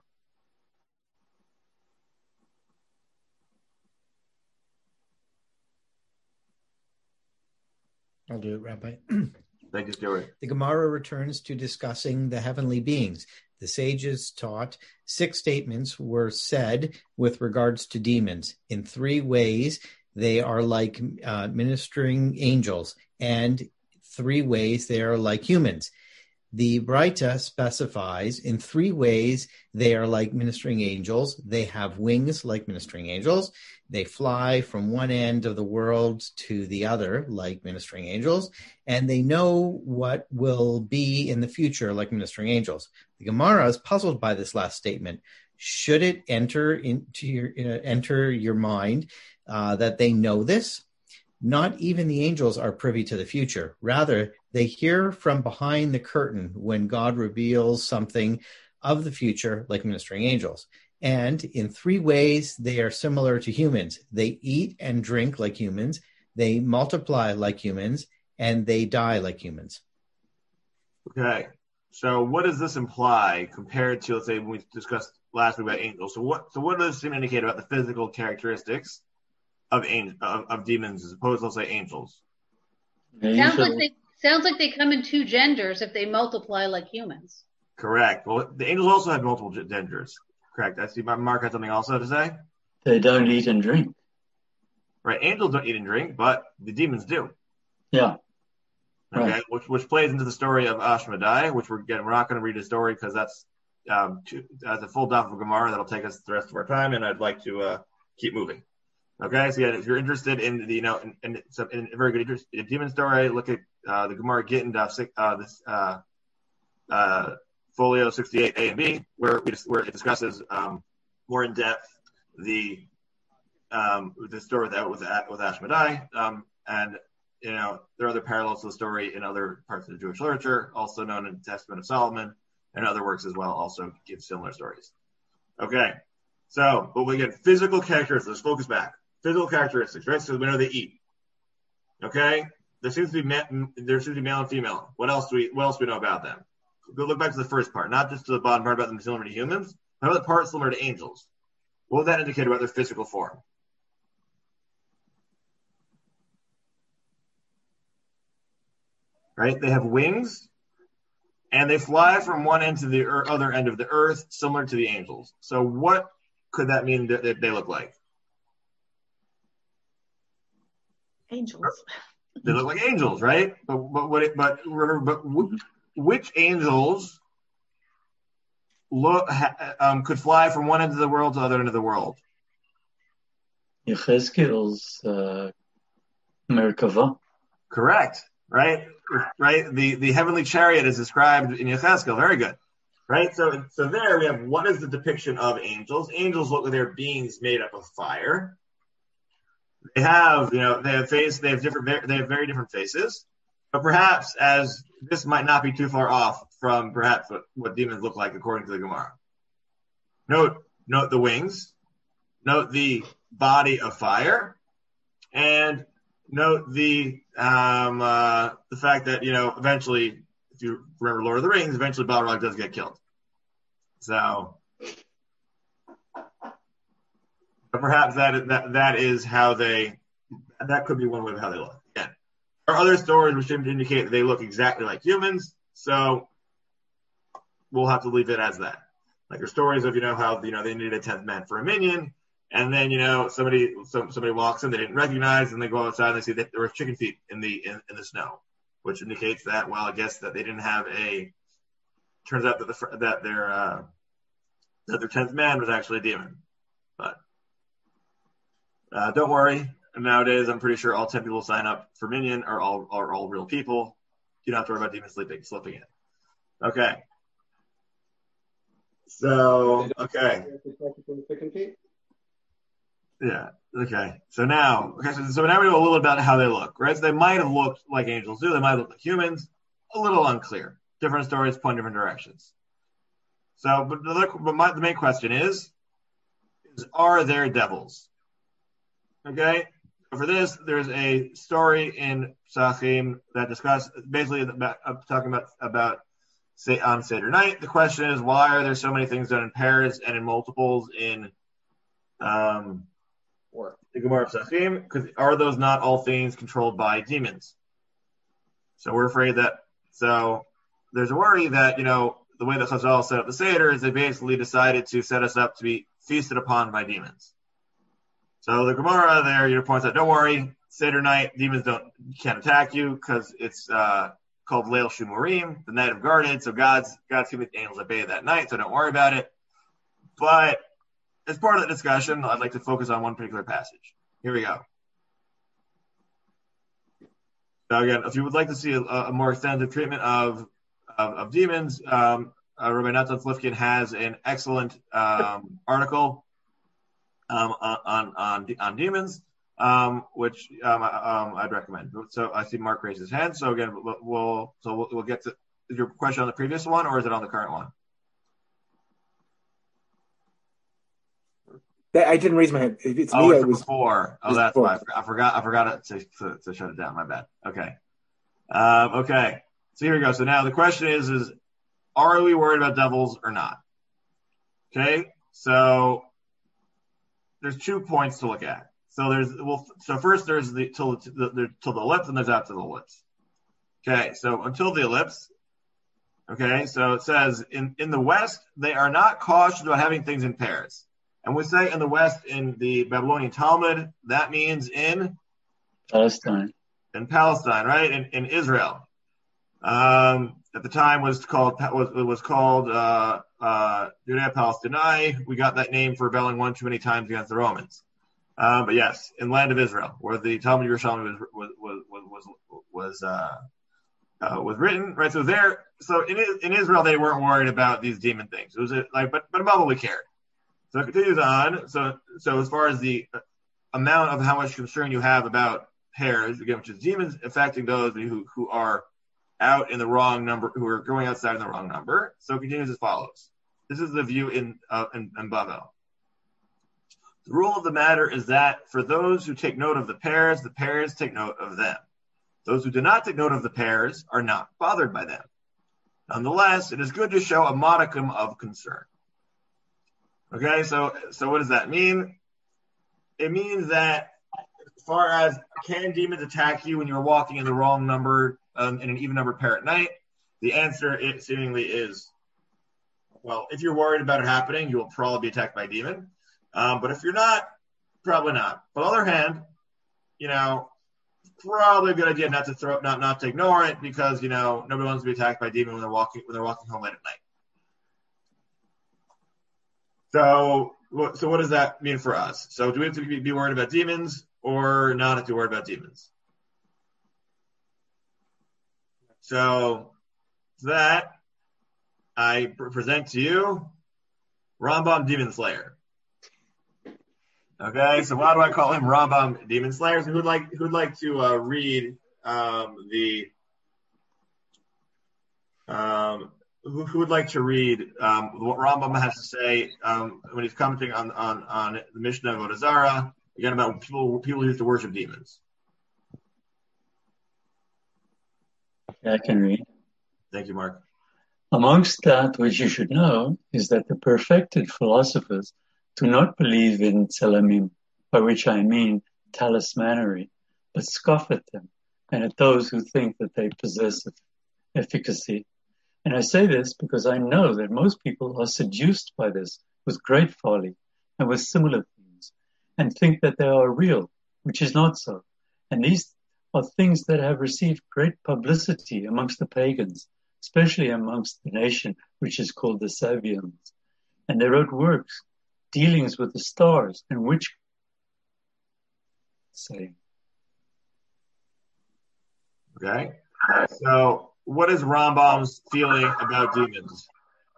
I'll do it, Rabbi. Thank you, Stuart. The Gemara returns to discussing the heavenly beings. The sages taught six statements were said with regards to demons. In three ways, they are like uh, ministering angels, and three ways they are like humans. The Braita specifies in three ways they are like ministering angels. They have wings like ministering angels. They fly from one end of the world to the other like ministering angels. And they know what will be in the future like ministering angels. The Gemara is puzzled by this last statement. Should it enter into your, uh, enter your mind uh, that they know this? Not even the angels are privy to the future. Rather, they hear from behind the curtain when God reveals something of the future, like ministering angels. And in three ways, they are similar to humans. They eat and drink like humans, they multiply like humans, and they die like humans. Okay. So what does this imply compared to, let's say, when we discussed last week about angels? So what so what does this seem to indicate about the physical characteristics of angel, of, of demons as opposed to, let's say, angels? Sounds like they sounds like they come in two genders if they multiply like humans. Correct. Well, the angels also had multiple genders. Correct. I see. Mark had something also to say. They don't eat and drink. Right. Angels don't eat and drink, but the demons do. Yeah. Okay. Right. Which which plays into the story of Ashmedai, which we're again we're not going to read the story because that's um too, as a full daf of Gemara that'll take us the rest of our time, and I'd like to uh, keep moving. Okay. So yeah, if you're interested in the you know in, in, in a very good interest in demon story, look at uh, the Gemara Gittin daf six uh, this uh uh folio sixty-eight A and B, where we where it discusses um more in depth the um the story that with with Ashmedai, um and you know there are other parallels to the story in other parts of the Jewish literature, also known in the Testament of Solomon and other works as well, also give similar stories. Okay, so but we get physical characteristics. Let's focus back. Physical characteristics, right? So we know they eat. Okay, there seems to be ma- there seems to be male and female. What else do we what else do we know about them? Go look back to the first part, not just to the bottom part about them similar to humans, but about the part similar to angels. What would that indicate about their physical form? Right? They have wings, and they fly from one end to the er- other end of the earth, similar to the angels. So what could that mean that, that they look like? Angels. They look like angels, right? But but what? It, but but which angels look ha, um, could fly from one end of the world to the other end of the world? Yechezkel's uh, Merkava. Correct. Right. Right. The the heavenly chariot is described in Yechezkel. Very good. Right. So so there we have what is the depiction of angels? Angels look like they're beings made up of fire. They have, you know, they have face, they have different, they have very different faces, but perhaps as this might not be too far off from perhaps what, what demons look like according to the Gemara. Note, note the wings, note the body of fire, and note the um, uh, the fact that you know eventually, if you remember Lord of the Rings, eventually Balrog does get killed. So. But perhaps that that that is how they. That could be one way of how they look. Again, there are other stories which seem to indicate that they look exactly like humans. So we'll have to leave it as that. Like there's stories of you know how you know they needed a tenth man for a minion, and then you know somebody some, somebody walks in they didn't recognize, and they go outside and they see that there were chicken feet in the in, in the snow, which indicates that well I guess that they didn't have a. Turns out that the that their uh, that their tenth man was actually a demon, but. Uh, don't worry. Nowadays, I'm pretty sure all ten people who sign up for Minion are all are all real people. You don't have to worry about demons sleeping slipping in. Okay. So okay. Yeah. Okay. So now, okay. So, so now we know a little about how they look, right? So they might have looked like angels do. They might look like humans. A little unclear. Different stories point different directions. So, but the but my, the main question is, is are there devils? Okay, for this, there's a story in Psachim that discusses basically about, uh, talking about about say on Seder night. The question is, why are there so many things done in pairs and in multiples in um, the Gemara of Psachim? Because are those not all things controlled by demons? So we're afraid that. So there's a worry that you know the way that Chazal set up the Seder is they basically decided to set us up to be feasted upon by demons. So the Gemara there, you know, points out, don't worry, Seder night, demons don't can't attack you because it's uh, called Leil Shumurim, the night of guarded. So God's God's giving the angels a bathe that night, so don't worry about it. But as part of the discussion, I'd like to focus on one particular passage. Here we go. So again, if you would like to see a, a more extensive treatment of of, of demons, um, uh, Rabbi Natan Slifkin has an excellent um, article. Um, on, on, on demons, um, which, um, um, I'd recommend. So I see Mark raise his hand. So again, we'll, we'll so we'll, we'll get to is your question on the previous one or is it on the current one? I didn't raise my hand. If it's oh, me, it's I was before. Oh, that's before. why I forgot. I forgot to, to, to shut it down. My bad. Okay. Um, okay. So here we go. So now the question is, is are we worried about devils or not? Okay. So there's two points to look at. So there's well, so first there's the till the, the till the ellipse, and there's after the ellipse. Okay, so until the ellipse, Okay, so it says in, in the West, they are not cautious about having things in pairs. And we say in the West, in the Babylonian Talmud, that means in Palestine. In Palestine, right? In, in Israel. Um, at the time was called was was called uh, uh, Judea Palestinae. We got that name for rebelling one too many times against the Romans. Um, but yes, in land of Israel, where the Talmud Yerushalmi was was was was was uh, uh, was written, right? So there, so in in Israel, they weren't worried about these demon things. It was like, but but probably cared. So it continues on. So so as far as the amount of how much concern you have about pairs, again, which is demons affecting those who who are out in the wrong number, who are going outside in the wrong number. So it continues as follows. This is the view in uh, in, in Bavel. The rule of the matter is that for those who take note of the pairs, the pairs take note of them. Those who do not take note of the pairs are not bothered by them. Nonetheless, it is good to show a modicum of concern. Okay, so so what does that mean? It means that as far as can demons attack you when you're walking in the wrong number um, in an even number pair at night, the answer it seemingly is, well, if you're worried about it happening, you will probably be attacked by a demon. Um, but if you're not, probably not. But on the other hand, you know, probably a good idea not to throw, not not to ignore it, because you know nobody wants to be attacked by a demon when they're walking when they're walking home late at night. So, so what does that mean for us? So, do we have to be worried about demons or not have to worry about demons? So, that I present to you Rambam Demon Slayer. Okay, so why do I call him Rambam Demon Slayer? So who'd like who'd like to uh, read um, the um, who, who would like to read um, what Rambam has to say um, when he's commenting on on on the Mishnah of Avodah Zarah, again about people people who used to worship demons? Yeah, I can read. Thank you, Mark. Amongst that which you should know is that the perfected philosophers do not believe in tzelamim, by which I mean talismanery, but scoff at them and at those who think that they possess efficacy. And I say this because I know that most people are seduced by this with great folly and with similar things, and think that they are real, which is not so. And these are things that have received great publicity amongst the pagans, especially amongst the nation which is called the Sabians. And they wrote works, dealings with the stars, and which say. Okay. So what is Rambam's feeling about demons?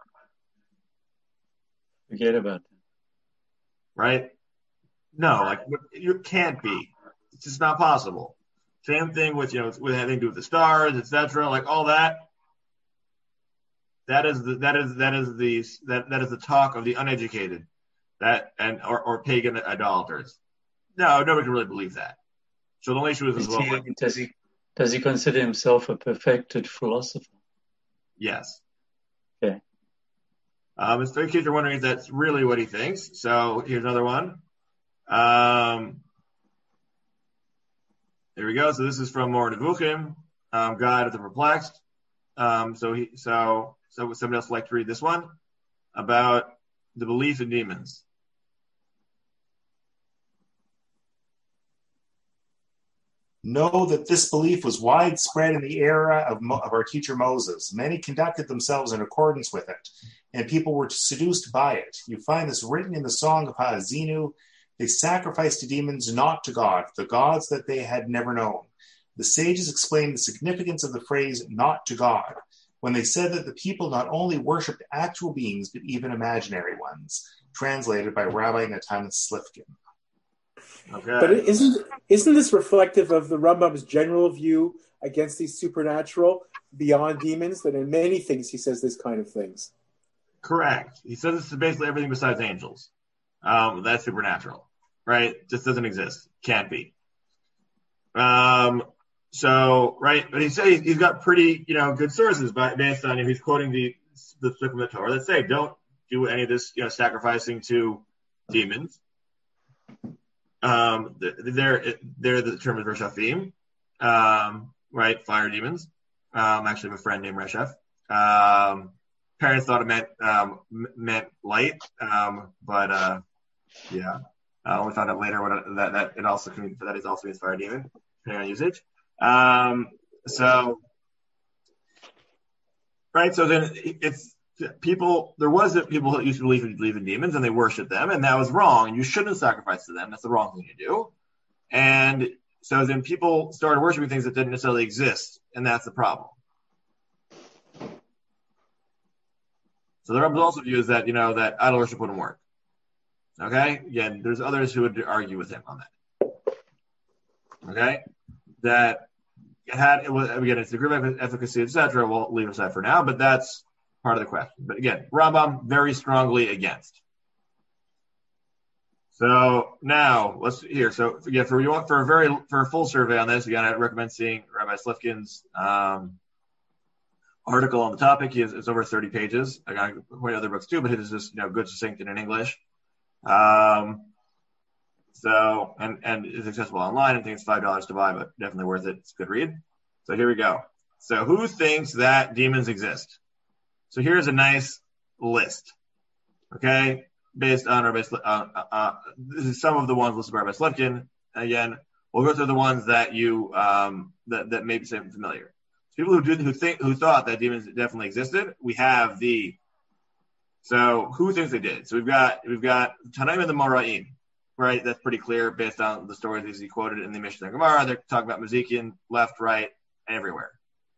Forget about them. Right? No, like you can't be. It's just not possible. Same thing with, you know, with having to do with the stars, et cetera, like all that. That is the that is that is the that, that is the talk of the uneducated. That and or, or pagan idolaters. No, nobody can really believe that. So the only issue is, Is as well. he, does he does he consider himself a perfected philosopher? Yes. Okay. Um, it's in case you're wondering if that's really what he thinks. So here's another one. Um, there we go. So this is from Moreh Nevuchim, um, Guide of the Perplexed. Um, so he so so somebody else would like to read this one about the belief in demons. Know that this belief was widespread in the era of, Mo- of our teacher Moses. Many conducted themselves in accordance with it, and people were seduced by it. You find this written in the Song of Ha'azinu. They sacrificed to demons, not to God, the gods that they had never known. The sages explained the significance of the phrase, not to God, when they said that the people not only worshipped actual beings, but even imaginary ones, translated by Rabbi Natan Slifkin. Okay. But isn't isn't this reflective of the Rambam's general view against these supernatural beyond demons? That in many things he says this kind of things. Correct. He says this is basically everything besides angels. Um, that's supernatural, right? Just doesn't exist. Can't be. Um. So right, but he says he's got pretty, you know, good sources, but based on, you know, he's quoting the the from the Torah that say don't do any of this, you know, sacrificing to demons. Um, they're, they're the term is Reshafim, um, right? Fire demons. Um, actually, I have a friend named Reshef. Um, parents thought it meant um, meant light, um, but uh, yeah, uh, we found out later what it, that that it also can that is also means fire demon, depending on usage. Um, so, right, so then it's people. There was that people that used to believe in, believe in demons and they worshiped them, and that was wrong. And you shouldn't sacrifice to them. That's the wrong thing to do. And so then people started worshiping things that didn't necessarily exist, and that's the problem. So the Rebbe also views that, you know, that idol worship wouldn't work. Okay? Again, there's others who would argue with him on that. Okay? That it had, it was, again, it's degree of efficacy, et cetera. We'll leave aside for now, but that's part of the question. But again, Rambam very strongly against. So now let's here. So again, for you want for a very for a full survey on this, again, I'd recommend seeing Rabbi Slifkin's um, article on the topic. He has, it's over thirty pages. I got quite other books too, but it is just, you know, good, succinct, and in English. Um, so and and it's accessible online. I think it's five dollars to buy, but definitely worth it. It's a good read. So here we go. So who thinks that demons exist? So here's a nice list. Okay. Based on Rabbi, uh, uh, this is some of the ones listed by Rabbi Slifkin. Again, we'll go through the ones that you um, that that may be familiar. People who did who think who thought that demons definitely existed. We have the so who thinks they did. So we've got we've got Tanaim and the Moraim, right? That's pretty clear based on the stories that he quoted in the Mishnah and Gemara. They're talking about Mazikin left, right, everywhere.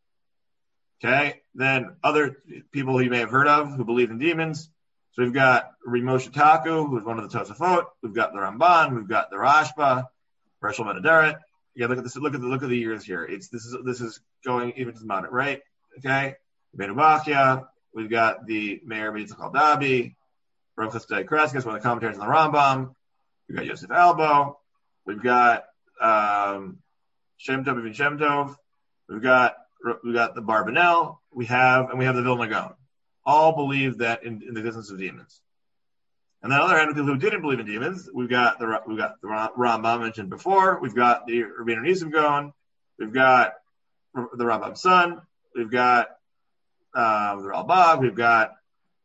Okay, then other people you may have heard of who believe in demons. So we've got Moshe Taku, who's one of the Tosafot. We've got the Ramban. We've got the Rashba, Reshel Menaderet. Yeah, look at this. Look at the look at the years here. It's this is this is going even to the modern, right? Okay. Benu Bachya. We've got the Meir Yitzchak Aldabi, Rav Chasdai Kreskes, one of the commentators on the Rambam. We've got Yosef Albo. We've got um, Shem Tov Ibn Shem Tov. We've got we've got the Barbanel. We have and we have the Vilna Gaon. All believe that in, in the existence of demons. And then on the other hand, people who didn't believe in demons, we've got the we've got the Rambam mentioned before. We've got the Rabbeinu Nisim Gaon. We've got the Rambam's son. We've got uh, the Ralbag. We've got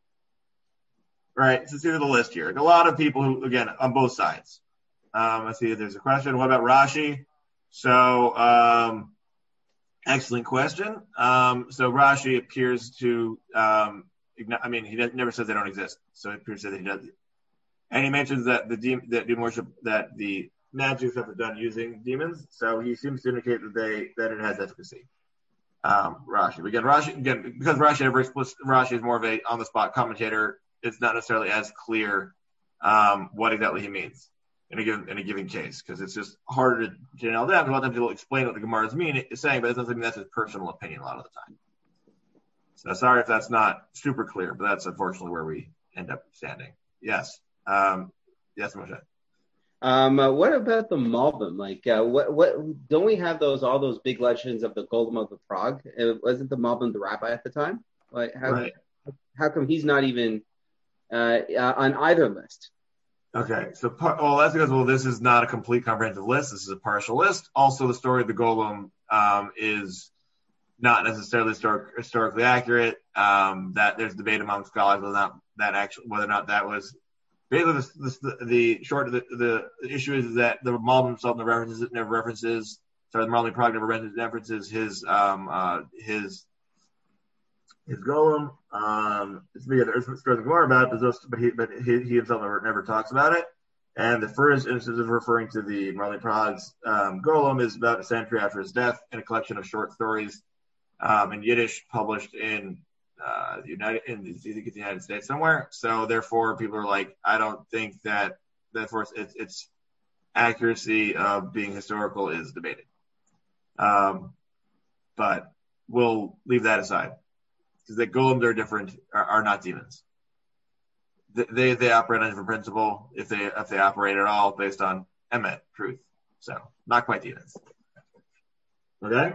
right. So see the list here. A lot of people who, again, on both sides. Um, let's see if there's a question. What about Rashi? So. Um, Excellent question. Um, so Rashi appears to, um, I mean, he never says they don't exist. So it appears that he does. And he mentions that the de- that demon worship, that the magic stuff is done using demons. So he seems to indicate that they that it has efficacy. Um, Rashi. But again, Rashi again because Rashi never explicit, Rashi is more of a on the spot commentator. It's not necessarily as clear um, what exactly he means in a given in a given case, because it's just harder to, to nail down. Because a lot of times people explain what the Gemara is mean is saying, but it doesn't mean that's his personal opinion a lot of the time. So sorry if that's not super clear, but that's unfortunately where we end up standing. Yes, um, yes, Moshe. Um, uh, what about the Malbim? Like, uh, what what don't we have those all those big legends of the Golem of the Prague? Uh, wasn't the Malbim the rabbi at the time? Like, how right. how come he's not even uh, uh, on either list? Okay, so well, that's because well, this is not a complete comprehensive list. This is a partial list. Also, the story of the Golem um, is not necessarily historic, historically accurate. Um, that there's debate among scholars whether or not that actually whether or not that was basically the, the, the short of the, the issue is that the Malbim himself never references it, never references. Sorry, the Malbim Prague never references his um, uh, his his Golem. Um, it's yeah, there's stories more about it, but he but he, he himself never never talks about it. And the first instance of referring to the Marley Prague's um, Golem is about a century after his death in a collection of short stories um, in Yiddish published in uh, the United in the, the United States somewhere. So therefore, people are like, I don't think that therefore its its accuracy of being historical is debated. Um, but we'll leave that aside. Because the golems are different, are, are not demons. They, they they operate on a different principle, if they if they operate at all, based on emet, truth. So not quite demons. Okay.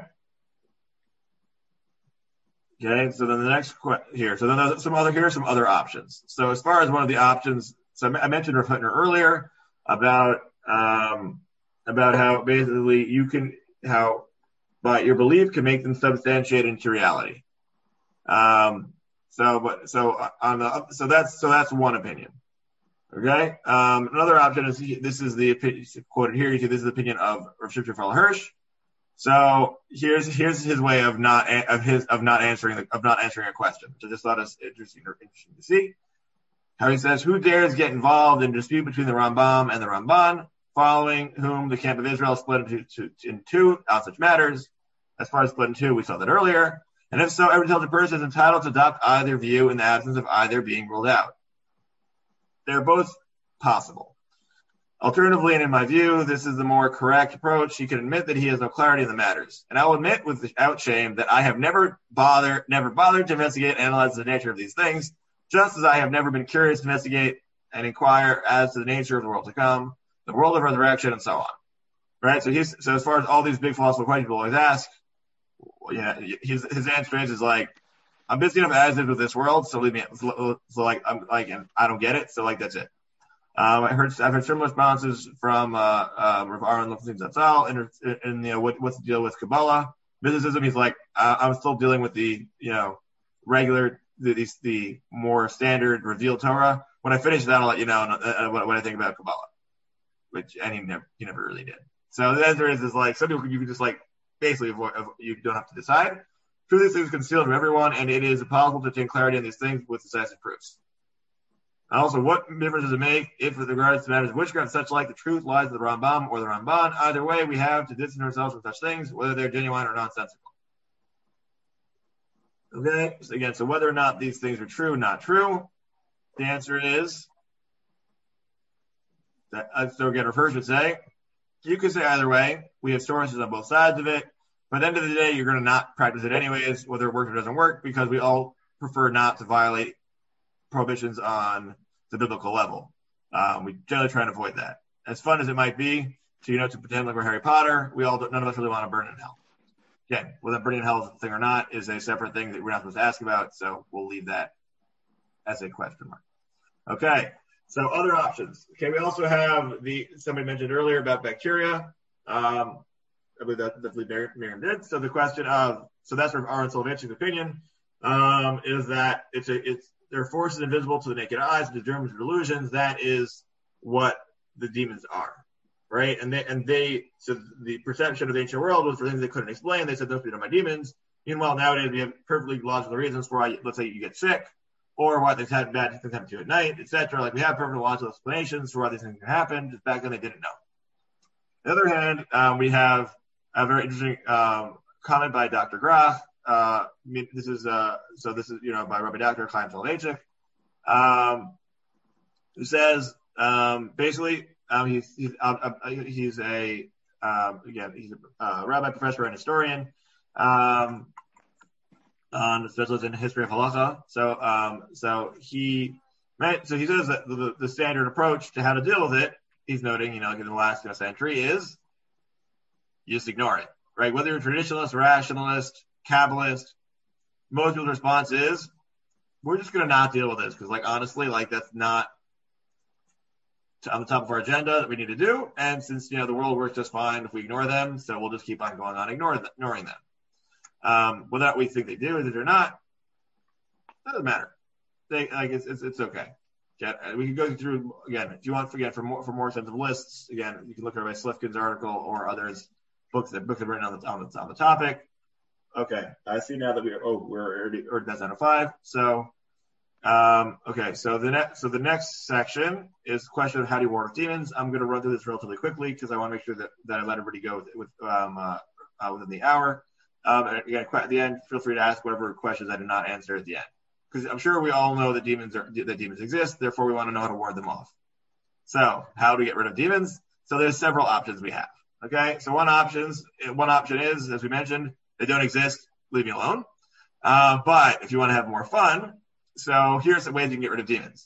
Okay. So then the next question here. So then there's some other here are some other options. So as far as one of the options, so I mentioned Rav Hutner earlier about um, about how basically you can how, but your belief can make them substantiate into reality. Um, so, but so on the so that's so that's one opinion. Okay. Um, another option is this is the opinion quoted here. You see, this is the opinion of Rav Shimshon Raphael Hirsch. So here's here's his way of not of his of not answering the, of not answering a question. So just thought it's interesting or interesting to see how he says, "Who dares get involved in a dispute between the Rambam and the Ramban, following whom the camp of Israel split into two, in two on such matters? As far as split in two, we saw that earlier. And if so, every intelligent person is entitled to adopt either view in the absence of either being ruled out. They're both possible. Alternatively, and in my view, this is the more correct approach. He can admit that he has no clarity in the matters. And I will admit without shame that I have never bothered, never bothered to investigate and analyze the nature of these things, just as I have never been curious to investigate and inquire as to the nature of the world to come, the world of resurrection, and so on. Right? So he's, so as far as all these big philosophical questions people always ask, yeah, his, his answer is, is like, I'm busy enough as is with this world, so leave me, so, so like, I'm like, and I don't get it, so like, that's it. Um, I heard, I've heard similar responses from, uh, um, Rav Aaron Lefsin Zatzal, and, and, you know, what, what's the deal with Kabbalah? Mysticism, he's like, uh, I'm still dealing with the, you know, regular, the, the, the more standard revealed Torah. When I finish that, I'll let you know uh, what, what I think about Kabbalah. Which, and he never, he never really did. So the answer is, is like, some people, you can just like, basically avoid, you don't have to decide. Truth is, things concealed from everyone, and it is impossible to obtain clarity on these things with decisive proofs. And also, what difference does it make if, with regards to matters of witchcraft and such like, the truth lies with the Rambam or the Ramban? Either way, we have to distance ourselves from such things, whether they're genuine or nonsensical. Okay, so again, so whether or not these things are true, not true, the answer is that. Uh, so again, Rav Hirsch would say, you could say either way. We have sources on both sides of it. But at the end of the day, you're going to not practice it anyways, whether it works or doesn't work, because we all prefer not to violate prohibitions on the biblical level. Um, we generally try and avoid that. As fun as it might be to, you know, to pretend like we're Harry Potter, we all, none of us really want to burn in hell. Again, whether burning in hell is a thing or not is a separate thing that we're not supposed to ask about, so we'll leave that as a question mark. Okay, so other options. Okay, we also have the, somebody mentioned earlier about bacteria. Um, I believe that definitely Miriam did. So the question of, so that's from Aaron Soloveitchik's opinion, um, is that it's a, it's, there are forces invisible to the naked eyes, the germs of delusions. That is what the demons are, right? And they, and they, so the perception of the ancient world was for things they couldn't explain. They said, those people are my demons. Meanwhile, nowadays we have perfectly logical reasons for why, let's say you get sick, or why they've had bad things happen to you at night, et cetera. Like we have perfectly logical explanations for why these things can happen. Just back then they didn't know. On the other hand, um, we have a very interesting um, comment by Doctor Graf. Uh, this is uh, so this is you know by Rabbi Doctor Chaim Soloveitchik, um, who says um, basically um, he's he's, uh, uh, he's a um, again he's a uh, rabbi, professor, and historian, um, on specialist in history of halacha. So um, so he so he says that the, the standard approach to how to deal with it, he's noting, you know, like in the last you know, century, is you just ignore it, right? Whether you're a traditionalist, rationalist, Kabbalist, most people's response is, we're just going to not deal with this because, like, honestly, like, that's not on the top of our agenda that we need to do. And since, you know, the world works just fine if we ignore them, so we'll just keep on going on ignoring them. Ignoring them. Um, whether we think they do it or not, doesn't matter. They, like, it's, it's, it's okay. Yeah, we can go through, again, if you want, again, for more, for more sense of lists, again, you can look at Rabbi Slifkin's article or others, books that books have written on the, on the, on the topic. Okay, I see now that we are, oh, we're already, already that's out of five. So, um, okay, so the next, so the next section is the question of how do you ward off demons. I'm going to run through this relatively quickly because I want to make sure that, that I let everybody go with, with um, uh, uh, within the hour. Um, and again, at the end, feel free to ask whatever questions I did not answer at the end, because I'm sure we all know that demons are, that demons exist. Therefore, we want to know how to ward them off. So, how do we get rid of demons? So, there's several options we have. Okay, so one options, one option is, as we mentioned, they don't exist, leave me alone. Uh, but if you want to have more fun, so here's the ways you can get rid of demons.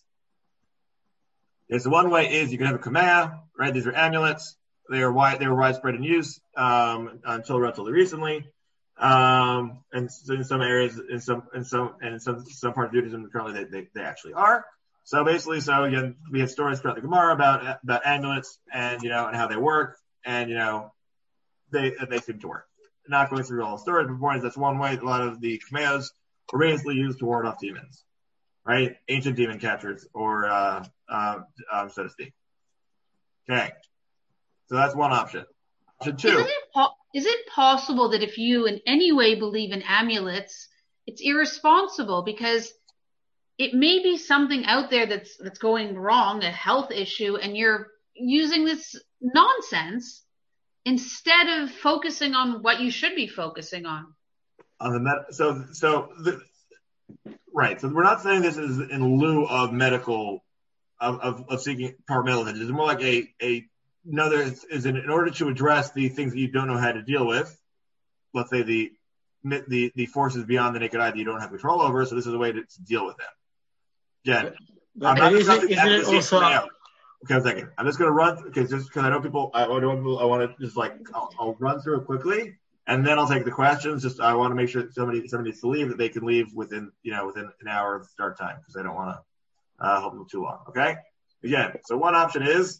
Okay, so one way is you can have a kamea, right? These are amulets. They are wide, they were widespread in use um, until relatively recently. Um, and so in some areas, in some, in some, and in some, some parts of Judaism, currently they, they, they actually are. So basically, so again, we have stories throughout the Gemara about, about amulets and, you know, and how they work. And, you know, they, they seem to work. Not going through all the stories, but point is that's one way a lot of the kameos were basically used to ward off demons, right? Ancient demon catchers, or uh, uh, um, so to speak. Okay, so that's one option. Option two. Isn't it po- is it possible that if you in any way believe in amulets, it's irresponsible because it may be something out there that's that's going wrong, a health issue, and you're using this nonsense instead of focusing on what you should be focusing on. On the med- so so the, right. So we're not saying this is in lieu of medical of of, of seeking proper medical attention. It's more like a a another is, is in, in order to address the things that you don't know how to deal with. Let's say the the the forces beyond the naked eye that you don't have control over. So this is a way to, to deal with them. Again, But, I'm but not isn't, discussing isn't it efficacy also now. Okay, a second. I'm just going to run because just because I know people, I want to, I want to just like I'll, I'll run through it quickly, and then I'll take the questions. Just I want to make sure that somebody somebody needs to leave that they can leave within you know within an hour of start time because I don't want to uh, hold them too long. Okay. Again, so one option is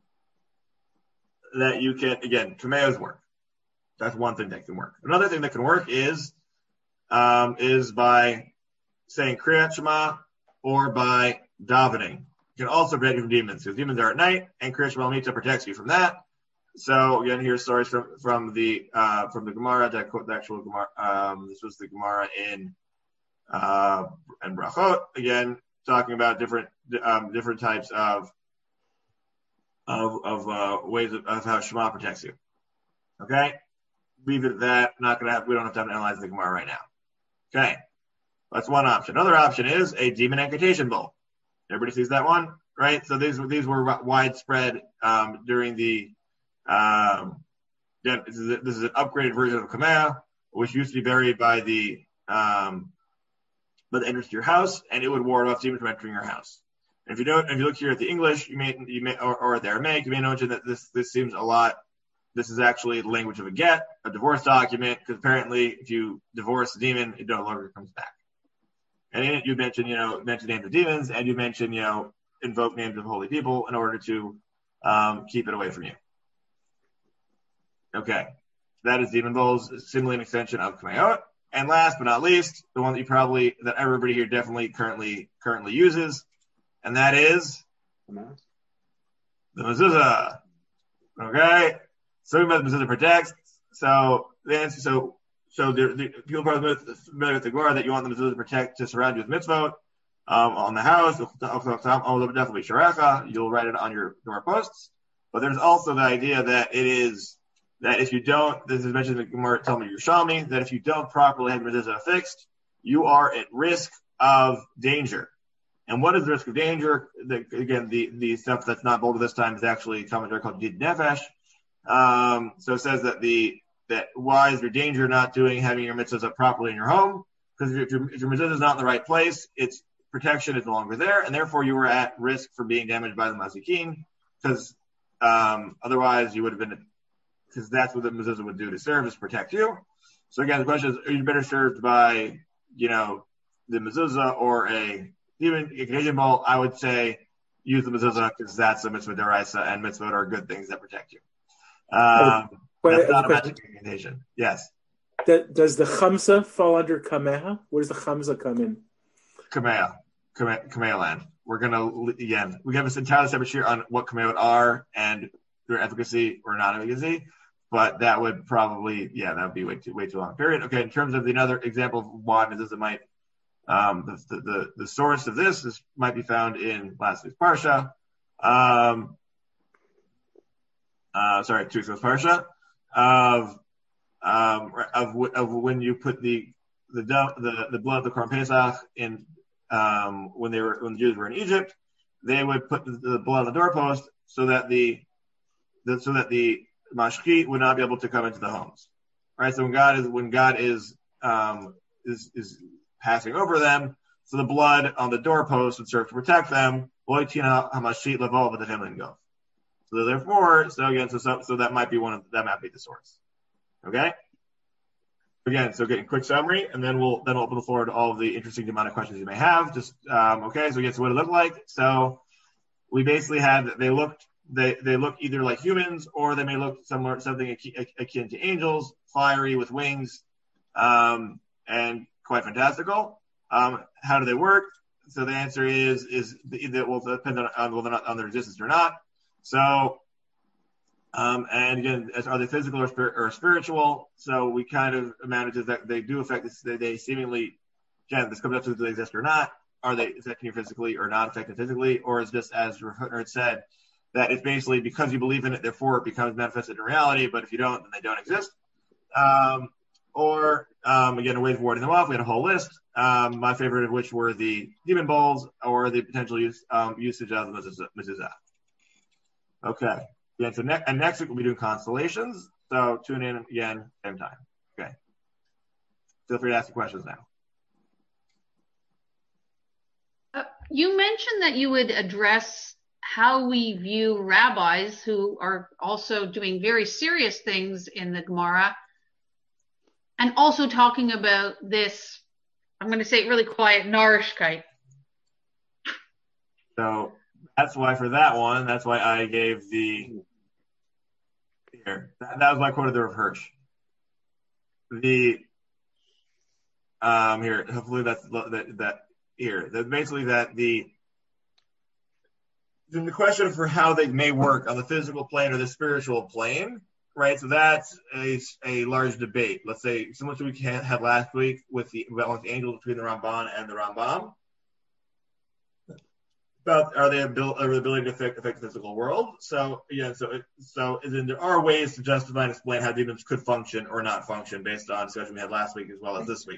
that you can again kameos work. That's one thing that can work. Another thing that can work is um, is by saying Kriyat Shema or by davening. You can also protect you from demons because demons are at night, and Kriyat Shema Mita protects you from that. So again, here's stories from from the uh, from the Gemara. That quote the actual Gemara. Um, this was the Gemara in uh, in Brachot. Again, talking about different um, different types of of of uh, ways of, of how Shema protects you. Okay, leave it at that. Not gonna have. We don't have time to analyze the Gemara right now. Okay, that's one option. Another option is a demon incantation bowl. Everybody sees that one, right? So these these were widespread um, during the. Um, yeah, this is a, this is an upgraded version of Kamea, which used to be buried by the um, by the entrance to your house, and it would ward off demons from entering your house. And if you don't, if you look here at the English, you may you may or, or at the Aramaic, you may notice that this this seems a lot. This is actually the language of a get, a divorce document, because apparently, if you divorce a demon, it no longer comes back. And in it, you mention, you know, mention names of demons, and you mention, you know, invoke names of holy people in order to um, keep it away from you. Okay, that is demon bowls, simply an extension of Kameot. And last but not least, the one that you probably, that everybody here definitely currently currently uses, and that is the mezuzah. Okay, so about the mezuzah protects. So the answer, so so the, the people are probably familiar with the Gemara that you want the mezuzah to protect to surround you with mitzvot um, on the house. Definitely sharecha. You'll write it on your door posts. But there's also the idea that it is. That if you don't, this is mentioned in the Gemara Talmud Yerushalmi, that if you don't properly have your mezuzah fixed, you are at risk of danger. And what is the risk of danger? The, again, the, the stuff that's not bolded this time is actually a commentary called Did Nefesh. Um, so it says that the that why is there danger not doing having your mitzvahs properly in your home? Because if your if your mitzvah is not in the right place, its protection is no longer there, and therefore you are at risk for being damaged by the mazikin. Because um, otherwise you would have been. Because that's what the mezuzah would do to serve, is protect you. So again, the question is, are you better served by, you know, the mezuzah or a demon incantation bowl? I would say use the mezuzah because that's a mitzvah deraisa, and mitzvah are good things that protect you. Um, Wait, that's I not have a a magic incantation. Yes. That, does the chamsa fall under kameha? Where does the chamsa come in? Kamea. Kamea land. We're going to, again, we have this entirely separate sheet on what kameot are and their efficacy or non-efficacy. But that would probably, yeah, that would be way too way too long. Period. Okay. In terms of another example of why mezuzah might, um, the, the the source of this is might be found in last week's parsha. Um, uh, sorry, two weeks parsha of um of of when you put the the the the blood of the Korban Pesach in um when they were when the Jews were in Egypt, they would put the, the blood on the doorpost so that the, the so that the mashchit would not be able to come into the homes, right? So when God is when God is um, is is passing over them, so the blood on the doorpost would serve to protect them. So therefore, so again, so, so so that might be one of that might be the source. Okay. Again, so getting quick summary, and then we'll then we'll open the floor to all of the interesting demonic questions you may have. Just um, okay. So again, so what it looked like. So we basically had they looked. They they look either like humans or they may look similar something akin to angels, fiery with wings, um, and quite fantastical. Um, how do they work? So the answer is is that will depend on, on whether or not on their existence or not. So, um, and again, are they physical or, spir- or spiritual? So we kind of amounted to that they do affect this. They, they seemingly, again, this comes up to do they exist or not. Are they affecting you physically or not affecting physically? Or is this, as Hutner said, that it's basically because you believe in it, therefore it becomes manifested in reality, but if you don't, then they don't exist. Um, or, um, again, a way of warding them off. We had a whole list, um, my favorite of which were the demon bowls or the potential use, um, usage of the mezuzah. Okay. Yeah, so ne- and next week we'll be doing constellations. So tune in again, same time. Okay. Feel free to ask the questions now. Uh, you mentioned that you would address how we view rabbis who are also doing very serious things in the Gemara, and also talking about this, I'm going to say it really quiet, Narishkeit. So that's why for that one, that's why I gave the, here, that, that was my quote of the Rav Hirsch. The, um, here, hopefully that's, that, that here, that basically that the, the question for how they may work on the physical plane or the spiritual plane, right? So that's a, a large debate. Let's say similar to what we had last week with the about the angels between the Ramban and the Rambam. About are they able, are the ability to affect, affect the physical world? So yeah, so it, so then there are ways to justify and explain how demons could function or not function based on discussion we had last week as well as this week.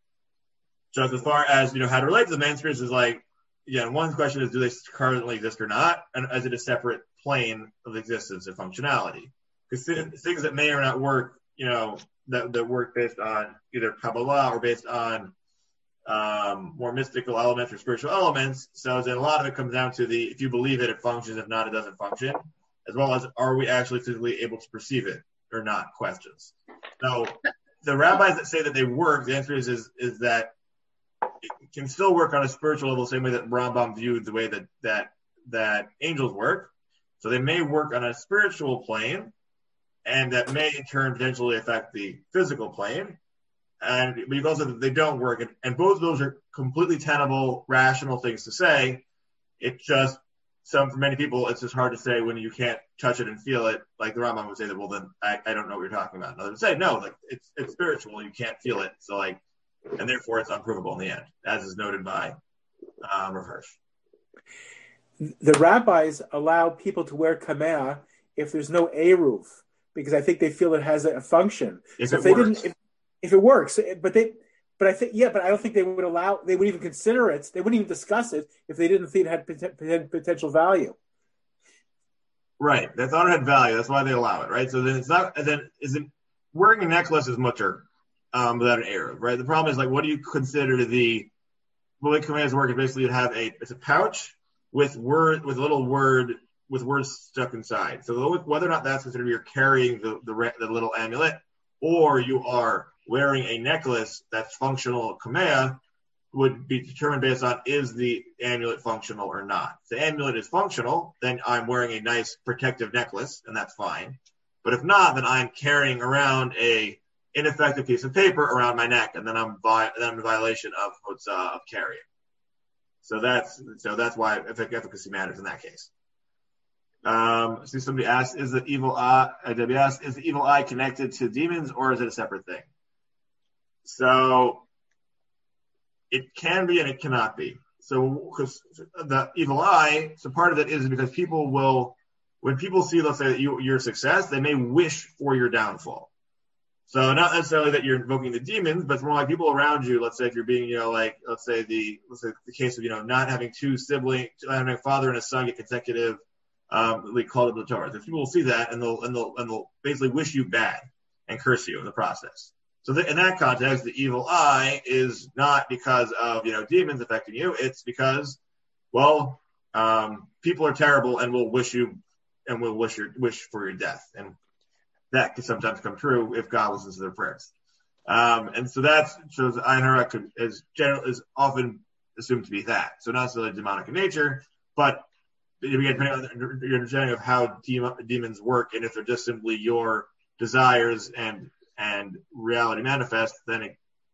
So as far as you know how to relate to the man spirits is like. Yeah, one question is, do they currently exist or not? And is it a separate plane of existence or functionality? Because things that may or not work, you know, that, that work based on either Kabbalah or based on um, more mystical elements or spiritual elements. So then a lot of it comes down to the, if you believe it, it functions. If not, it doesn't function. As well as, are we actually physically able to perceive it or not? Questions. So the rabbis that say that they work, the answer is, is, is that it can still work on a spiritual level, the same way that Rambam viewed the way that, that, that angels work. So they may work on a spiritual plane, and that may in turn potentially affect the physical plane. And but you also they don't work, and, and both of those are completely tenable, rational things to say. It's just some for many people, it's just hard to say when you can't touch it and feel it. Like the Rambam would say that, well, then I, I don't know what you're talking about. And others would say, no, like it's it's spiritual, you can't feel it. So like. And therefore, it's unprovable in the end, as is noted by um, Rav Hirsch. The rabbis allow people to wear kameh if there's no eruv, because I think they feel it has a function. If so it if they works. didn't, if, if it works, but they, but I think yeah, but I don't think they would allow. They would even consider it. They wouldn't even discuss it if they didn't think it had pot- potential value. Right. They thought it had value. That's why they allow it. Right. So then it's not. And then is it wearing a necklace is mutter. Um, without an error, right? The problem is like, what do you consider the the way commands work? Is basically you have a it's a pouch with word with a little word with words stuck inside. So whether or not that's considered you're carrying the the, the little amulet, or you are wearing a necklace that's functional kameh, would be determined based on is the amulet functional or not. If the amulet is functional, then I'm wearing a nice protective necklace, and that's fine. But if not, then I'm carrying around a ineffective piece of paper around my neck, and then I'm, vi- then I'm in violation of uh, of carrying. So that's so that's why efficacy matters in that case. Um, see, somebody asked, "Is the evil eye?" Uh, Debbie asked, "Is the evil eye connected to demons, or is it a separate thing?" So it can be, and it cannot be. So because the evil eye, so part of it is because people will, when people see, let's say, that you, your success, they may wish for your downfall. So not necessarily that you're invoking the demons, but it's more like people around you. Let's say if you're being, you know, like, let's say the, let's say the case of, you know, not having two siblings, not having a father and a son get consecutive, um, like called the Torah. If people will see that and they'll, and they'll, and they'll basically wish you bad and curse you in the process. So the, in that context, the evil eye is not because of, you know, demons affecting you. It's because, well, um, people are terrible and will wish you, and will wish your, wish for your death. And that can sometimes come true if God listens to their prayers. Um, and so that's, so the Ayin Hara is general, is often assumed to be that. So not necessarily demonic in nature, but depending on your understanding of how de- demons work, and if they're just simply your desires and, and reality manifest, then it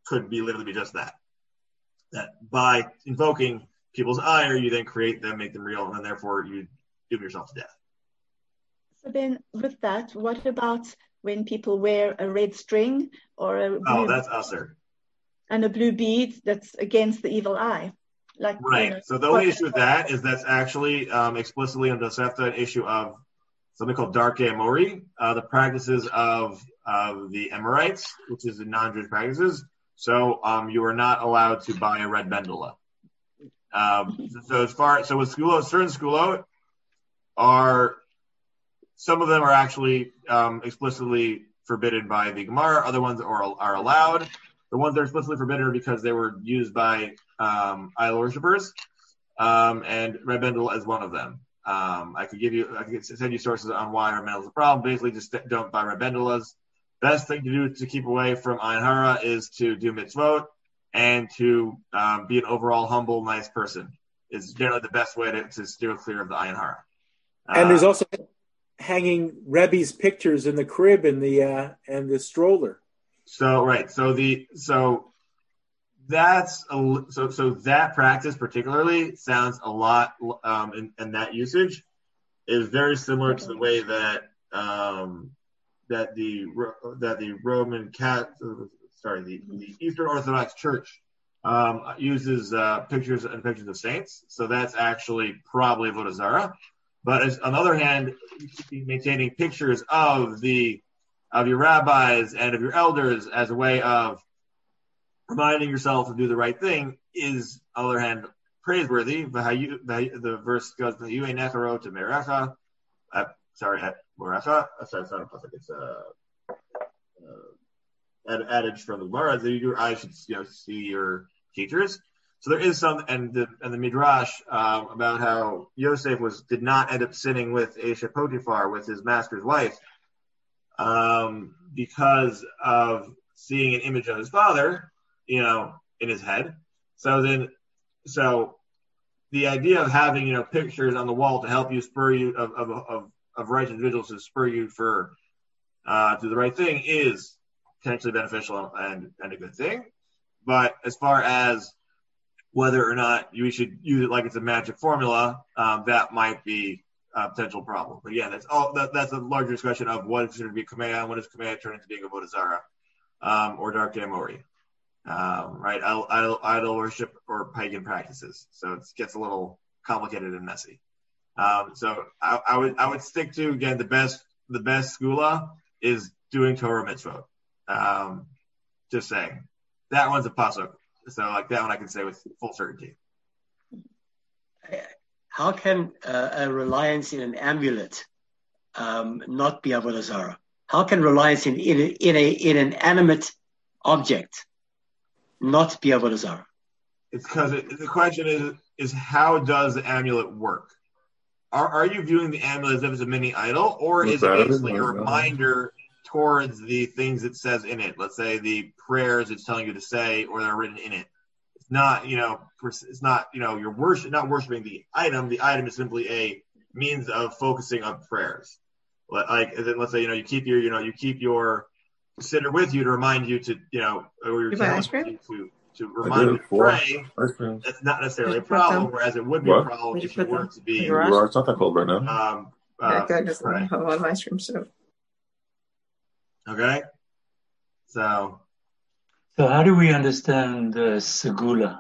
could be literally be just that. That by invoking people's ire, you then create them, make them real, and therefore you doom yourself to death. So then with that, what about when people wear a red string or a blue, Oh, that's usher. and a blue bead that's against the evil eye? Like, Right. you know, So the only issue with that is that's actually um, explicitly under Tosefta an issue of something called Darkei Mori, uh, the practices of of the Emorites, which is the non-Jewish practices. So um, you are not allowed to buy a red bendula. Um, so, so as far so with skulot, certain skulot are some of them are actually um, explicitly forbidden by the Gemara. Other ones are are allowed. The ones that are explicitly forbidden are because they were used by um, idol worshippers, um, and red bendula is one of them. Um, I could give you, I could send you sources on why red bendula is a problem. Basically, just don't buy red bendulas. Best thing to do to keep away from ayin hara is to do mitzvot and to um, be an overall humble, nice person. Is generally the best way to, to steer clear of the ayin hara. And Uh, there's also hanging Rebbe's pictures in the crib and the uh, and the stroller. So right, so the so that's a, so so that practice particularly sounds a lot, um, and, and that usage is very similar to the way that um, that the that the Roman Cat sorry the, the Eastern Orthodox Church um, uses uh, pictures and pictures of saints. So that's actually probably Avodah Zarah. But as, on the other hand, maintaining pictures of the of your rabbis and of your elders as a way of reminding yourself to do the right thing is, on the other hand, praiseworthy. The verse goes, "V'hayu einecharot merecha." Sorry, merecha. Sorry, it's not a pasuk. It's a uh, adage from the Gemara that your eyes should, you know, see your teachers. So there is some, and the and the midrash um, about how Yosef was did not end up sinning with Esha Potiphar, with his master's wife, um, because of seeing an image of his father, you know, in his head. So then, so the idea of having, you know, pictures on the wall to help you spur you of of of, of righteous individuals to spur you for uh, to do the right thing is potentially beneficial and and a good thing. But as far as whether or not you should use it like it's a magic formula, um, that might be a potential problem. But yeah, that's all. That, that's a larger discussion of what is going to be Kamea, what is Kamea turn into being a Avodah Zarah, um, or Darkei Mori, um, right? Idol, idol, idol worship or pagan practices. So it gets a little complicated and messy. Um, so I, I would I would stick to, again, the best the best skula is doing Torah mitzvot. Um, just saying, that one's a pasuk. So like that one I can say with full certainty. How can uh, a reliance in an amulet um, not be Avodah Zarah? How can reliance in in a, in, a, in an animate object not be Avodah Zarah? It's because it, the question is is how does the amulet work? Are are you viewing the amulet as if it's a mini idol, or is it basically a reminder towards the things it says in it? Let's say the prayers it's telling you to say, or that are written in it. It's not, you know, it's not, you know, you're worship, not worshiping the item. The item is simply a means of focusing on prayers. Like, let's say, you know, you keep your, you know, you keep your sitter with you to remind you to, you know, or your to, to to remind you to pray. That's not necessarily a problem. Whereas it would be what? a problem if you were to be. It's not that cold right now. Um, uh, that guy doesn't have a lot of ice cream soap. Okay, so. So how do we understand uh, segula?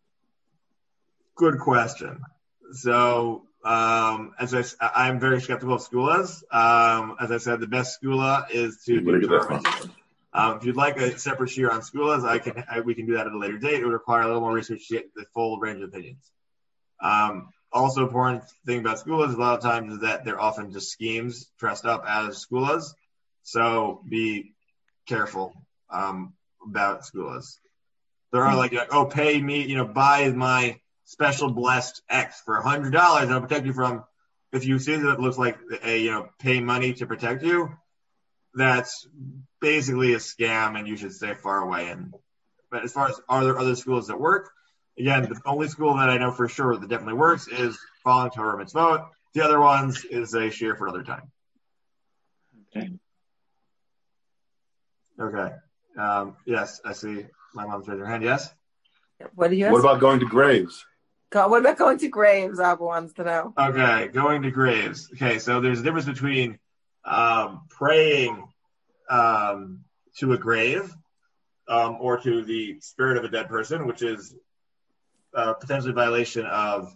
Good question. So, um, as I, I'm very skeptical of skulas. Um, as I said, the best skula is to do Torah. Um, if you'd like a separate shiur on skulas, I can. I, we can do that at a later date. It would require a little more research to get the full range of opinions. Um, also, important thing about skulas a lot of times is that they're often just schemes dressed up as skulas. So be careful um, about skulas. There are like, oh, pay me, you know, buy my special blessed X for a hundred dollars, and I'll protect you from. If you see that it looks like a, you know, pay money to protect you, that's basically a scam, and you should stay far away. And but as far as are there other schools that work? Again, the only school that I know for sure that definitely works is following Torah mitzvot. The other ones is a shiur for another time. Okay. Okay. Um, yes, I see. my mom's raising her hand. Yes. What do you? What about going to graves? Go, what about going to graves? Abba wants to know. Okay, going to graves. Okay, so there's a difference between um, praying um, to a grave um, or to the spirit of a dead person, which is uh, potentially a violation of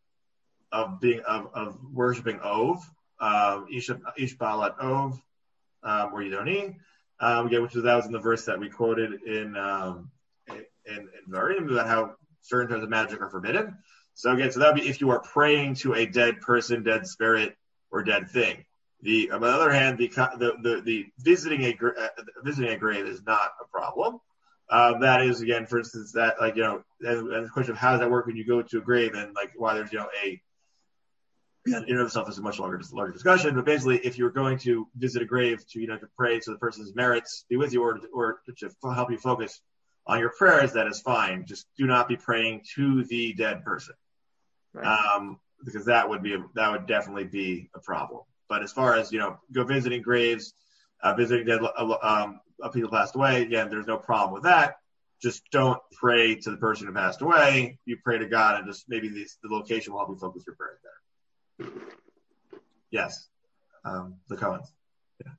of being of, of worshiping Ov, um, Ish Balat Ov, um, or Yidoni, um, again, which is that was in the verse that we quoted in um, in, in Varim about how certain types of magic are forbidden. So again, so that would be if you are praying to a dead person, dead spirit, or dead thing. The on the other hand, the the the, the visiting a uh, visiting a grave is not a problem. Uh, that is again, for instance, that like you know, and, and the question of how does that work when you go to a grave and like why there's you know a you know, in and of itself is a much longer larger discussion. But basically, if you're going to visit a grave to you know to pray so the person's merits be with you or or to help you focus on your prayers, that is fine. Just do not be praying to the dead person, right. um, because that would be a, that would definitely be a problem. But as far as you know, go visiting graves, uh, visiting dead um, people passed away, again, there's no problem with that. Just don't pray to the person who passed away. You pray to God, and just maybe the, the location will help you focus your prayers there. Yes, um, the Cohens. Yeah,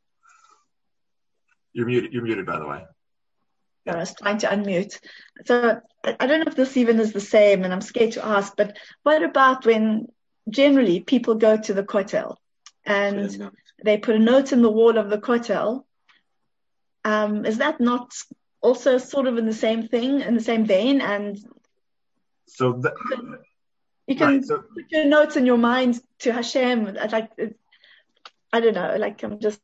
you're muted. You're muted, by the way. I was trying to unmute. So I don't know if this even is the same, and I'm scared to ask, but what about when generally people go to the kotel and they put a note in the wall of the kotel? Um, is that not also sort of in the same thing, in the same vein? And so the, you can right, so, put your notes in your mind to Hashem. Like, I don't know, like I'm just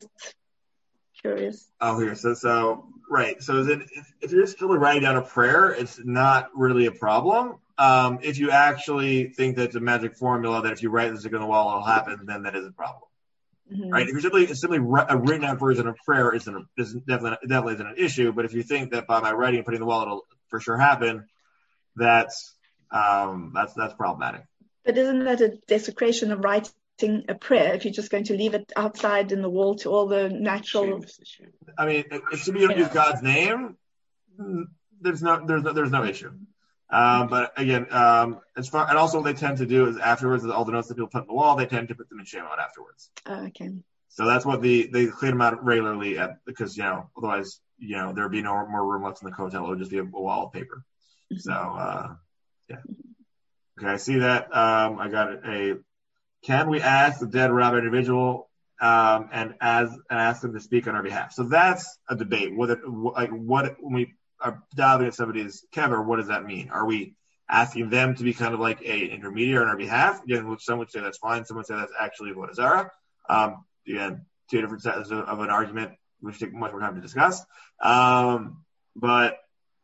curious. Oh, here. So, so right. So then if, if you're just really writing down a prayer, it's not really a problem. Um, if you actually think that it's a magic formula that if you write this on the wall, it'll happen, then that is a problem. Mm-hmm. Right? If you're simply, simply a written out version of prayer isn't, a, isn't definitely, definitely isn't an issue. But if you think that by my writing and putting the wall, it'll for sure happen, that's, um, that's, that's problematic. But isn't that a desecration of writing a prayer if you're just going to leave it outside in the wall to all the natural? I mean, if you don't use God's name, there's no there's no, there's no issue. Um, but again, um, as far and also what they tend to do is afterwards, all the notes that people put on the wall, they tend to put them in Shemot afterwards. Oh, okay. So that's what the they clean them out regularly at, because you know otherwise you know there'd be no more room left in the kotel. It would just be a, a wall of paper. Mm-hmm. So uh, yeah. Okay, I see that. Um, I got a. Can we ask the dead rabbi individual um, and as and ask them to speak on our behalf? So that's a debate. What it, like what when we are diving at somebody's kever, what does that mean? Are we asking them to be kind of like a intermediary on our behalf? Again, which some would say that's fine. Some would say that's actually what is Zara. Um, again, two different sides of, of an argument, which take much more time to discuss. Um, but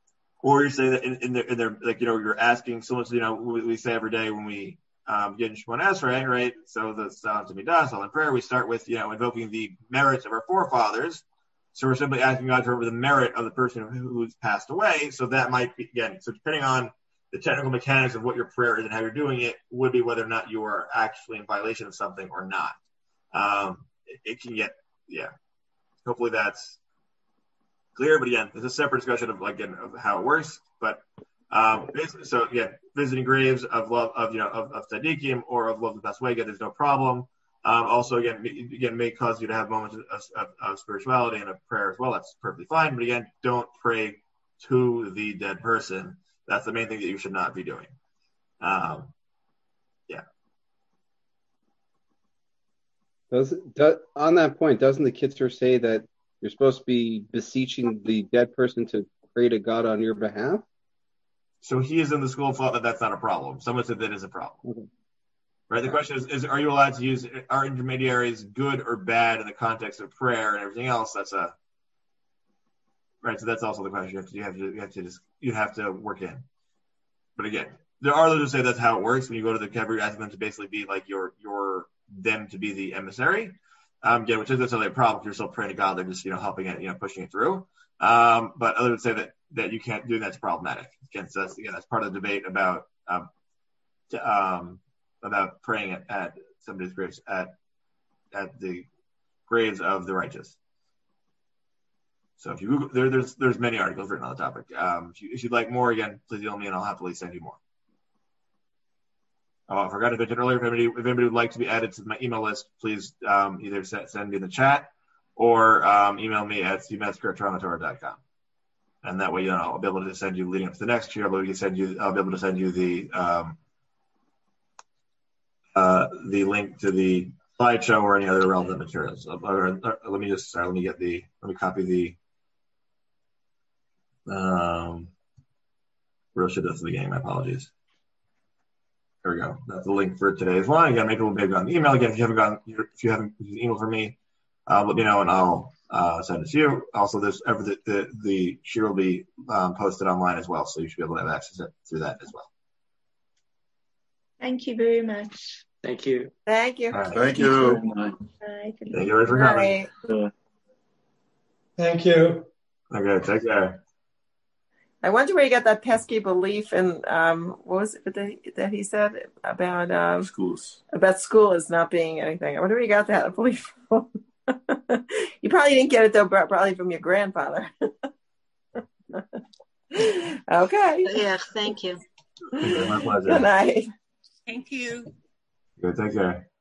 or you say that in, in their in their like you know you're asking someone. You know we, we say every day when we. Um, get in Shemon Esrei, right? So the Salam to Midah, Salam prayer, we start with, you know, invoking the merits of our forefathers. So we're simply asking God to remember the merit of the person who's passed away. So that might be, again, so depending on the technical mechanics of what your prayer is and how you're doing it, would be whether or not you are actually in violation of something or not. Um, it, it can get, yeah. Hopefully that's clear. But again, there's a separate discussion of, like, again, of how it works. But Um, so yeah, visiting graves of love of you know of, of tzaddikim or of love the best way, again, there's no problem. Um, also, again, again, may cause you to have moments of, of, of spirituality and of prayer as well. That's perfectly fine. But again, don't pray to the dead person. That's the main thing that you should not be doing. Um, yeah. Does, does on that point, doesn't the Kitzur say that you're supposed to be beseeching the dead person to pray to God on your behalf? So he is in the school of thought that that's not a problem. Someone said that is a problem. Okay. Right? The question is, is, are you allowed to use, are intermediaries good or bad in the context of prayer and everything else? That's a, right, so that's also the question you have to, you have to, you have to, just, you have to work in. But again, there are those who say that's how it works. When you go to the kever, you're asking them to basically be like your, your, them to be the emissary. Um, again, which isn't necessarily a problem if you're still praying to God, they're just, you know, helping it, you know, pushing it through. Um, but others would say that, that you can't do that's problematic. Again, so that's, again, that's part of the debate about, um, to, um, about praying at, at somebody's graves, at, at the graves of the righteous. So if you Google, there, there's there's many articles written on the topic. Um, if, you, if you'd like more, again, please email me and I'll happily send you more. Oh, I forgot to mention earlier, if anybody, if anybody would like to be added to my email list, please um, either send, send me in the chat or um, email me at steve metzger at toronto torah dot com. And that way, you know, I'll be able to send you leading up to the next year. I'll be able to send you, I'll be able to send you the um, uh, the link to the slideshow or any other relevant materials. Or, or, or, let me just, sorry, let me get the, let me copy the um, real shit that's the game. My apologies. There we go. That's the link for today's one. Again, maybe we'll maybe on the email again. If you haven't gotten, if you haven't used an email from me, uh, let me know and I'll uh, send it to you. Also, there's ever the the, the shear will be um, posted online as well, so you should be able to have access to it through that as well. Thank you very much. Thank you. Thank you. Right. Thank you. Bye. Thank you for coming. Right. Thank you. Okay, take care. I wonder where you got that pesky belief in um, what was it that, that he said about um, schools about school as not being anything. I wonder where you got that belief from. You probably didn't get it though, probably from your grandfather. Okay. Yes, thank you. Thank you. My pleasure. Good night. Thank you. Good, take care.